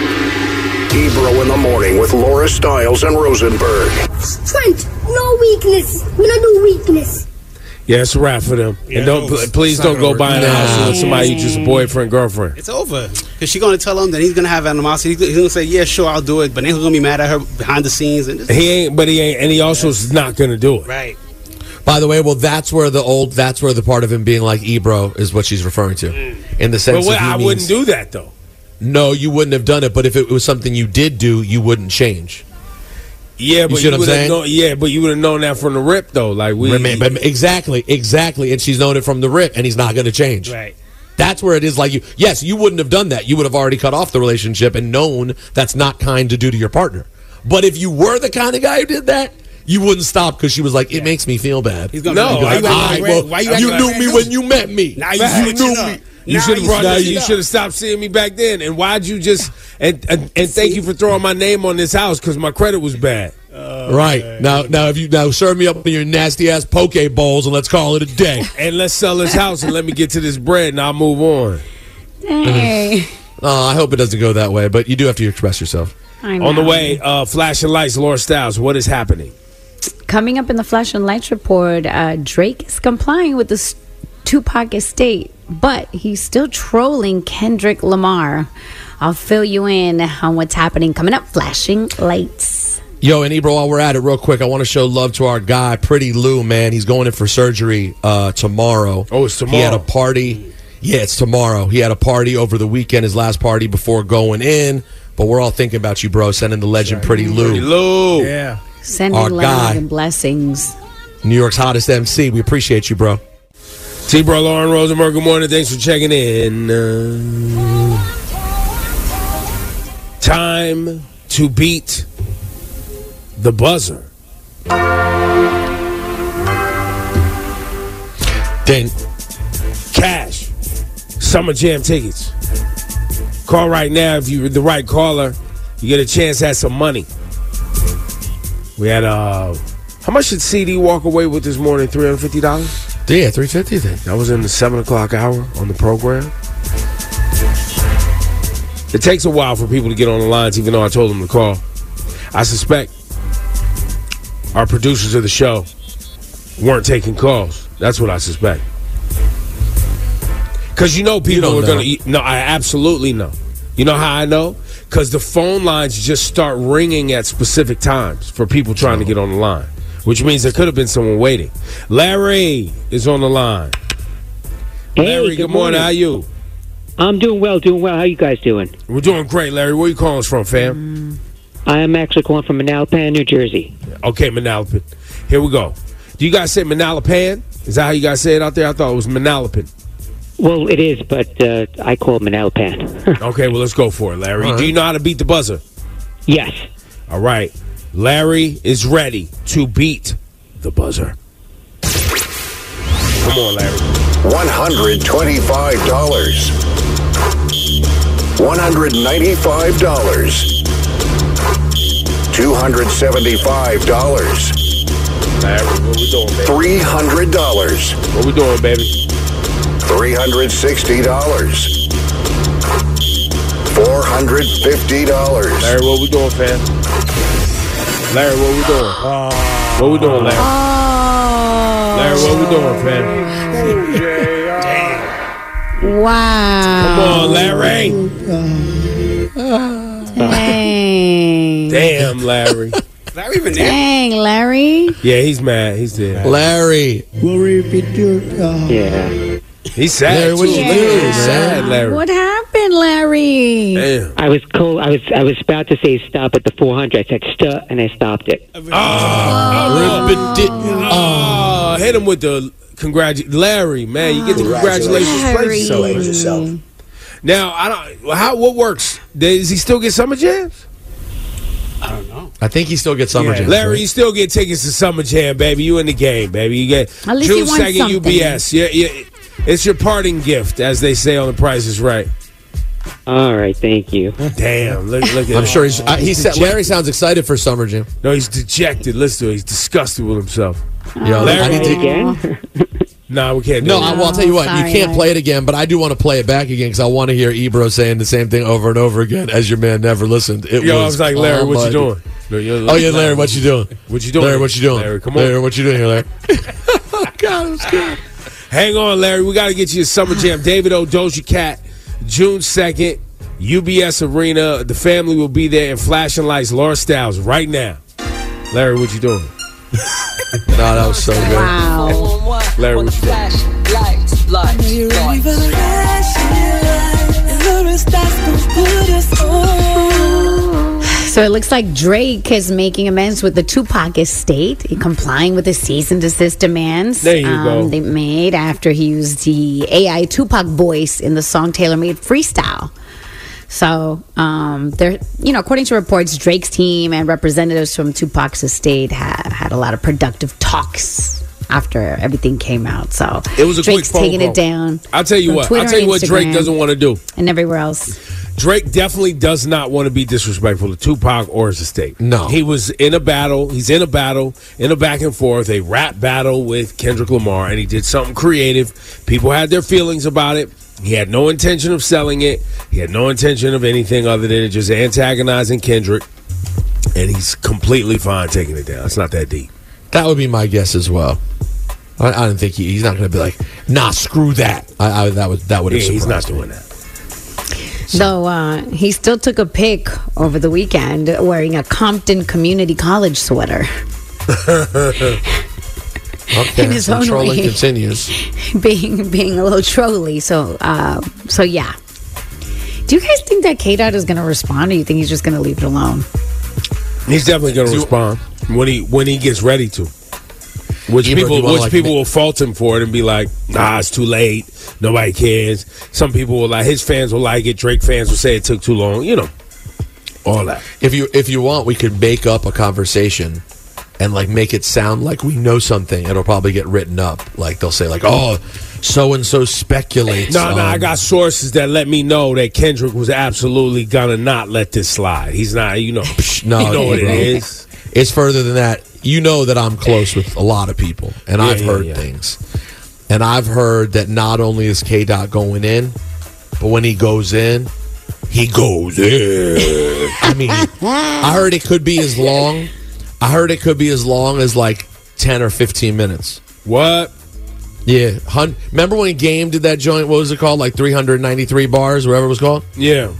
Ebro in the morning with Laura Stiles and Rosenberg. Strength, no weakness. We don't do weakness. Yeah, it's a wrap for them. Yeah, and don't no, pl- please it's not don't go gonna buying work. a house with Nah. somebody you just a boyfriend, girlfriend. It's over. Because she's going to tell him that he's going to have animosity. He's going to say, yeah, sure, I'll do it. But then he's going to be mad at her behind the scenes. And He ain't, but he ain't, and he also is not going to do it. Right. By the way, well, that's where the old, that's where the part of him being like Ebro is what she's referring to, in the sense. But wait, of he I means- wouldn't do that though. No, you wouldn't have done it. But if it was something you did do, you wouldn't change. Yeah, You but see you, what I'm would have saying? known, yeah, but you would have known that from the rip though. Like we, Remain- but exactly, exactly, and she's known it from the rip, and he's not going to change. Right. That's where it is. Like you, yes, you wouldn't have done that. You would have already cut off the relationship and known that's not kind to do to your partner. But if you were the kind of guy who did that, you wouldn't stop because she was like, "It makes me feel bad." He's gonna No, be like, why you "All acting right, like well, Why you you acting You like knew me when you met me. Now you Facts. switching knew up. me. You Now should have you brought that. switching You up. should have stopped seeing me back then. And why'd you just and and, and thank you for throwing my name on this house because my credit was bad. Right now, now if you now serve me up in your nasty ass poke bowls and let's call it a day. And let's sell this house and let me get to this bread and I'll move on. Hey, Oh, I hope it doesn't go that way, but you do have to express yourself. I know. On the way, uh, flashing lights, Laura Stiles. What is happening? Coming up in the Flash and Lights report, uh, Drake is complying with the s- Tupac estate, but he's still trolling Kendrick Lamar. I'll fill you in on what's happening coming up. Flashing Lights. Yo, and Ebro, while we're at it, real quick, I want to show love to our guy, Pretty Lou, man. He's going in for surgery uh, tomorrow. Oh, it's tomorrow. He had a party. Yeah, it's tomorrow. He had a party over the weekend, his last party before going in. But we're all thinking about you, bro. Sending the legend, Pretty Lou. Pretty Lou. Yeah. Sending Our love guy. and blessings. New York's hottest M C. We appreciate you, bro. T-Bro, Lauren Rosenberg, good morning. Thanks for checking in. Uh, time to beat the buzzer. Then Cash. Summer Jam tickets. Call right now. If you're the right caller, you get a chance at some money. We had, uh, how much did C D walk away with this morning? three hundred fifty dollars? yeah, three fifty then. That was in the seven o'clock hour on the program. It takes a while for people to get on the lines, even though I told them to call. I suspect our producers of the show weren't taking calls. That's what I suspect. Because you know people don't are going know. to... No, I absolutely know. You know how I know? Because the phone lines just start ringing at specific times for people trying to get on the line, which means there could have been someone waiting. Larry is on the line. Hey, Larry, good good morning. morning. How you? I'm doing well, doing well. How you guys doing? We're doing great, Larry. Where you calling us from, fam? I am actually calling from Manalapan, New Jersey. Okay, Manalapan. Here we go. Do you guys say Manalapan? Is that how you guys say it out there? I thought it was Manalapan. Well, it is, but uh, I call it Manalapan. Okay, well, let's go for it, Larry. All right. Do you know how to beat the buzzer? Yes. All right. Larry is ready to beat the buzzer. Come on, Larry. one hundred twenty-five dollars. one hundred ninety-five dollars. two hundred seventy-five dollars. Larry, what we doing, baby? three hundred dollars. What we doing, baby? three hundred sixty dollars. four hundred fifty dollars. Larry, what we doing, fam? Larry, what we doing? What we doing, Larry? Larry, what we doing, fam? Wow. Come on, Larry. Dang. Damn, Larry. Larry even there? Dang, Larry. Yeah, he's mad. He's there. Larry. Yeah. He's sad. Larry, what too. you Look at doing, him. He's sad, Larry. What happened, Larry? Damn. I was cold. I was I was about to say stop at the four hundred. I said stop, and I stopped it. Oh, oh, hit him with the congratulations, Larry. Man, you get the congratulations. Larry. Place yourself. Now, I don't. How? What works? Does he still get summer jams? I don't know. I think he still gets summer Yeah. jams. Larry, right? you still get tickets to Summer Jam, baby. You in the game, baby. You get At least June he won second something. U B S. Yeah, yeah. It's your parting gift, as they say on The Price is Right. All right, thank you. Damn, look, look at I'm him. sure he's. Uh, he said Larry sounds excited for Summer Jam. No, he's dejected. Listen to it. He's disgusted with himself. Yo, Larry, I did again? Nah, we can't do No, it. I, well, I'll tell you what. sorry, you can't Larry. play it again, but I do want to play it back again because I want to hear Ebro saying the same thing over and over again as your man never listened. It Yo, was I was like, Larry, what you comedy. doing? No, you're- Oh, yeah, Larry, what you doing? What you doing? Larry, what you doing? Larry, come on. Larry, what you doing here, Larry? God, it was good. Hang on, Larry. We got to get you a Summer Jam. David O, Doja Cat, June second, U B S Arena. The family will be there in flashing lights. Laura Styles right now. Larry, what you doing? No, that was so good. Wow. Larry, what you doing? Lights, lights, You ready for the flashing light? And Laura Styles gon' put us on. So it looks like Drake is making amends with the Tupac estate, complying with the cease and desist demands There you go. they made after he used the A I Tupac voice in the song Taylor Made Freestyle. So, um, there, you know, according to reports, Drake's team and representatives from Tupac's estate had had a lot of productive talks after everything came out. So It was a Drake's quick phone taking call. it down. I'll tell you on what. Twitter I'll tell you and what Drake Instagram doesn't want to do. and everywhere else. Drake definitely does not want to be disrespectful to Tupac or his estate. No. He was in a battle. He's in a battle, in a back and forth, a rap battle with Kendrick Lamar, and he did something creative. People had their feelings about it. He had no intention of selling it. He had no intention of anything other than just antagonizing Kendrick. And he's completely fine taking it down. It's not that deep. That would be my guess as well. I, I don't think he, he's not going to be like, nah, screw that. I, I, that would that would have Yeah, he's not surprised me. doing that. Though uh, he still took a pic over the weekend wearing a Compton Community College sweater. Okay, In his so own trolling way. continues. being being a little trolly. So uh, so yeah. Do you guys think that K-Dot is going to respond, or you think he's just going to leave it alone? He's definitely going to respond when he when he gets ready to. Which Ebro, people you wanna, which like, people ma- will fault him for it and be like, nah, it's too late. Nobody cares. Some people will like his fans will like it. Drake fans will say it took too long. You know, all that. If you if you want, we could make up a conversation and like make it sound like we know something. It'll probably get written up. Like they'll say like, oh, so and so speculates. No, no, on- I got sources that let me know that Kendrick was absolutely gonna not let this slide. He's not, you know, No, you know what it bro. is. It's further than that. You know that I'm close with a lot of people, and Yeah, I've yeah, heard yeah. things. And I've heard that not only is K Dot going in, but when he goes in, he goes in. I mean, I heard it could be as long. I heard it could be as long as like ten or fifteen minutes. What? Yeah. Hun- Remember when Game did that joint? What was it called? Like three hundred ninety-three bars, whatever it was called? Yeah.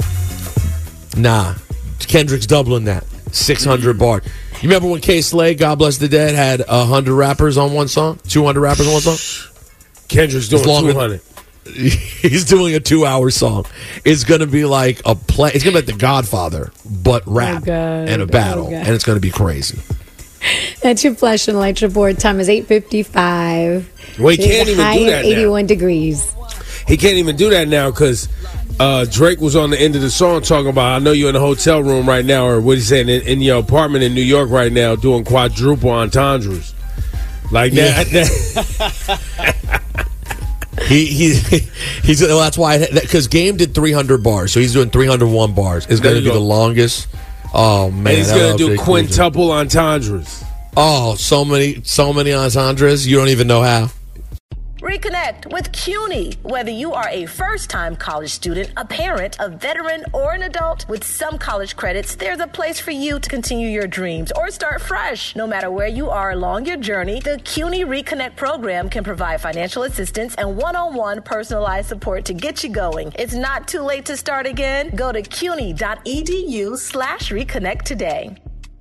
Nah. Kendrick's doubling that. six hundred bars. You remember when K Slay, God Bless the Dead, had one hundred rappers on one song? two hundred rappers on one song? Kendrick's doing It's longer- two hundred. He's doing a two-hour song. It's going to be like a play. It's going to be like The Godfather, but rap God. and a battle. Oh, God. and it's going to be crazy. That's your flash and light report. Time is eight fifty-five. Well, he can't even high do of that now. eighty-one degrees. He can't even do that now because uh, Drake was on the end of the song talking about, I know you're in a hotel room right now, or what he's saying, in, in your apartment in New York right now doing quadruple entendres. Like Yeah. that. that He he he's well, that's why because Game did three hundred bars, so he's doing three hundred one bars. It's There going to you be go. the longest. Oh man, and he's that going to was do pretty cool. quintuple entendres. Oh, so many, so many entendres. You don't even know how. Reconnect with CUNY. Whether you are a first-time college student, a parent, a veteran, or an adult with some college credits, there's a place for you to continue your dreams or start fresh. No matter where you are along your journey, the CUNY Reconnect program can provide financial assistance and one-on-one personalized support to get you going. It's not too late to start again. Go to cuny.edu slash reconnect today.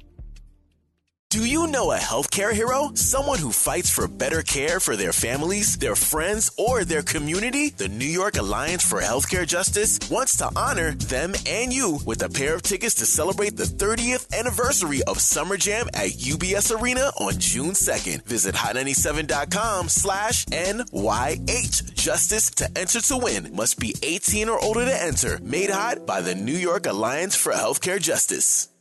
Do you know a healthcare hero? Someone who fights for better care for their families, their friends, or their community? The New York Alliance for Healthcare Justice wants to honor them and you with a pair of tickets to celebrate the thirtieth anniversary of Summer Jam at U B S Arena on June second. Visit hot ninety-seven dot com slash N Y H Justice to enter to win. Must be eighteen or older to enter. Made hot by the New York Alliance for Healthcare Justice.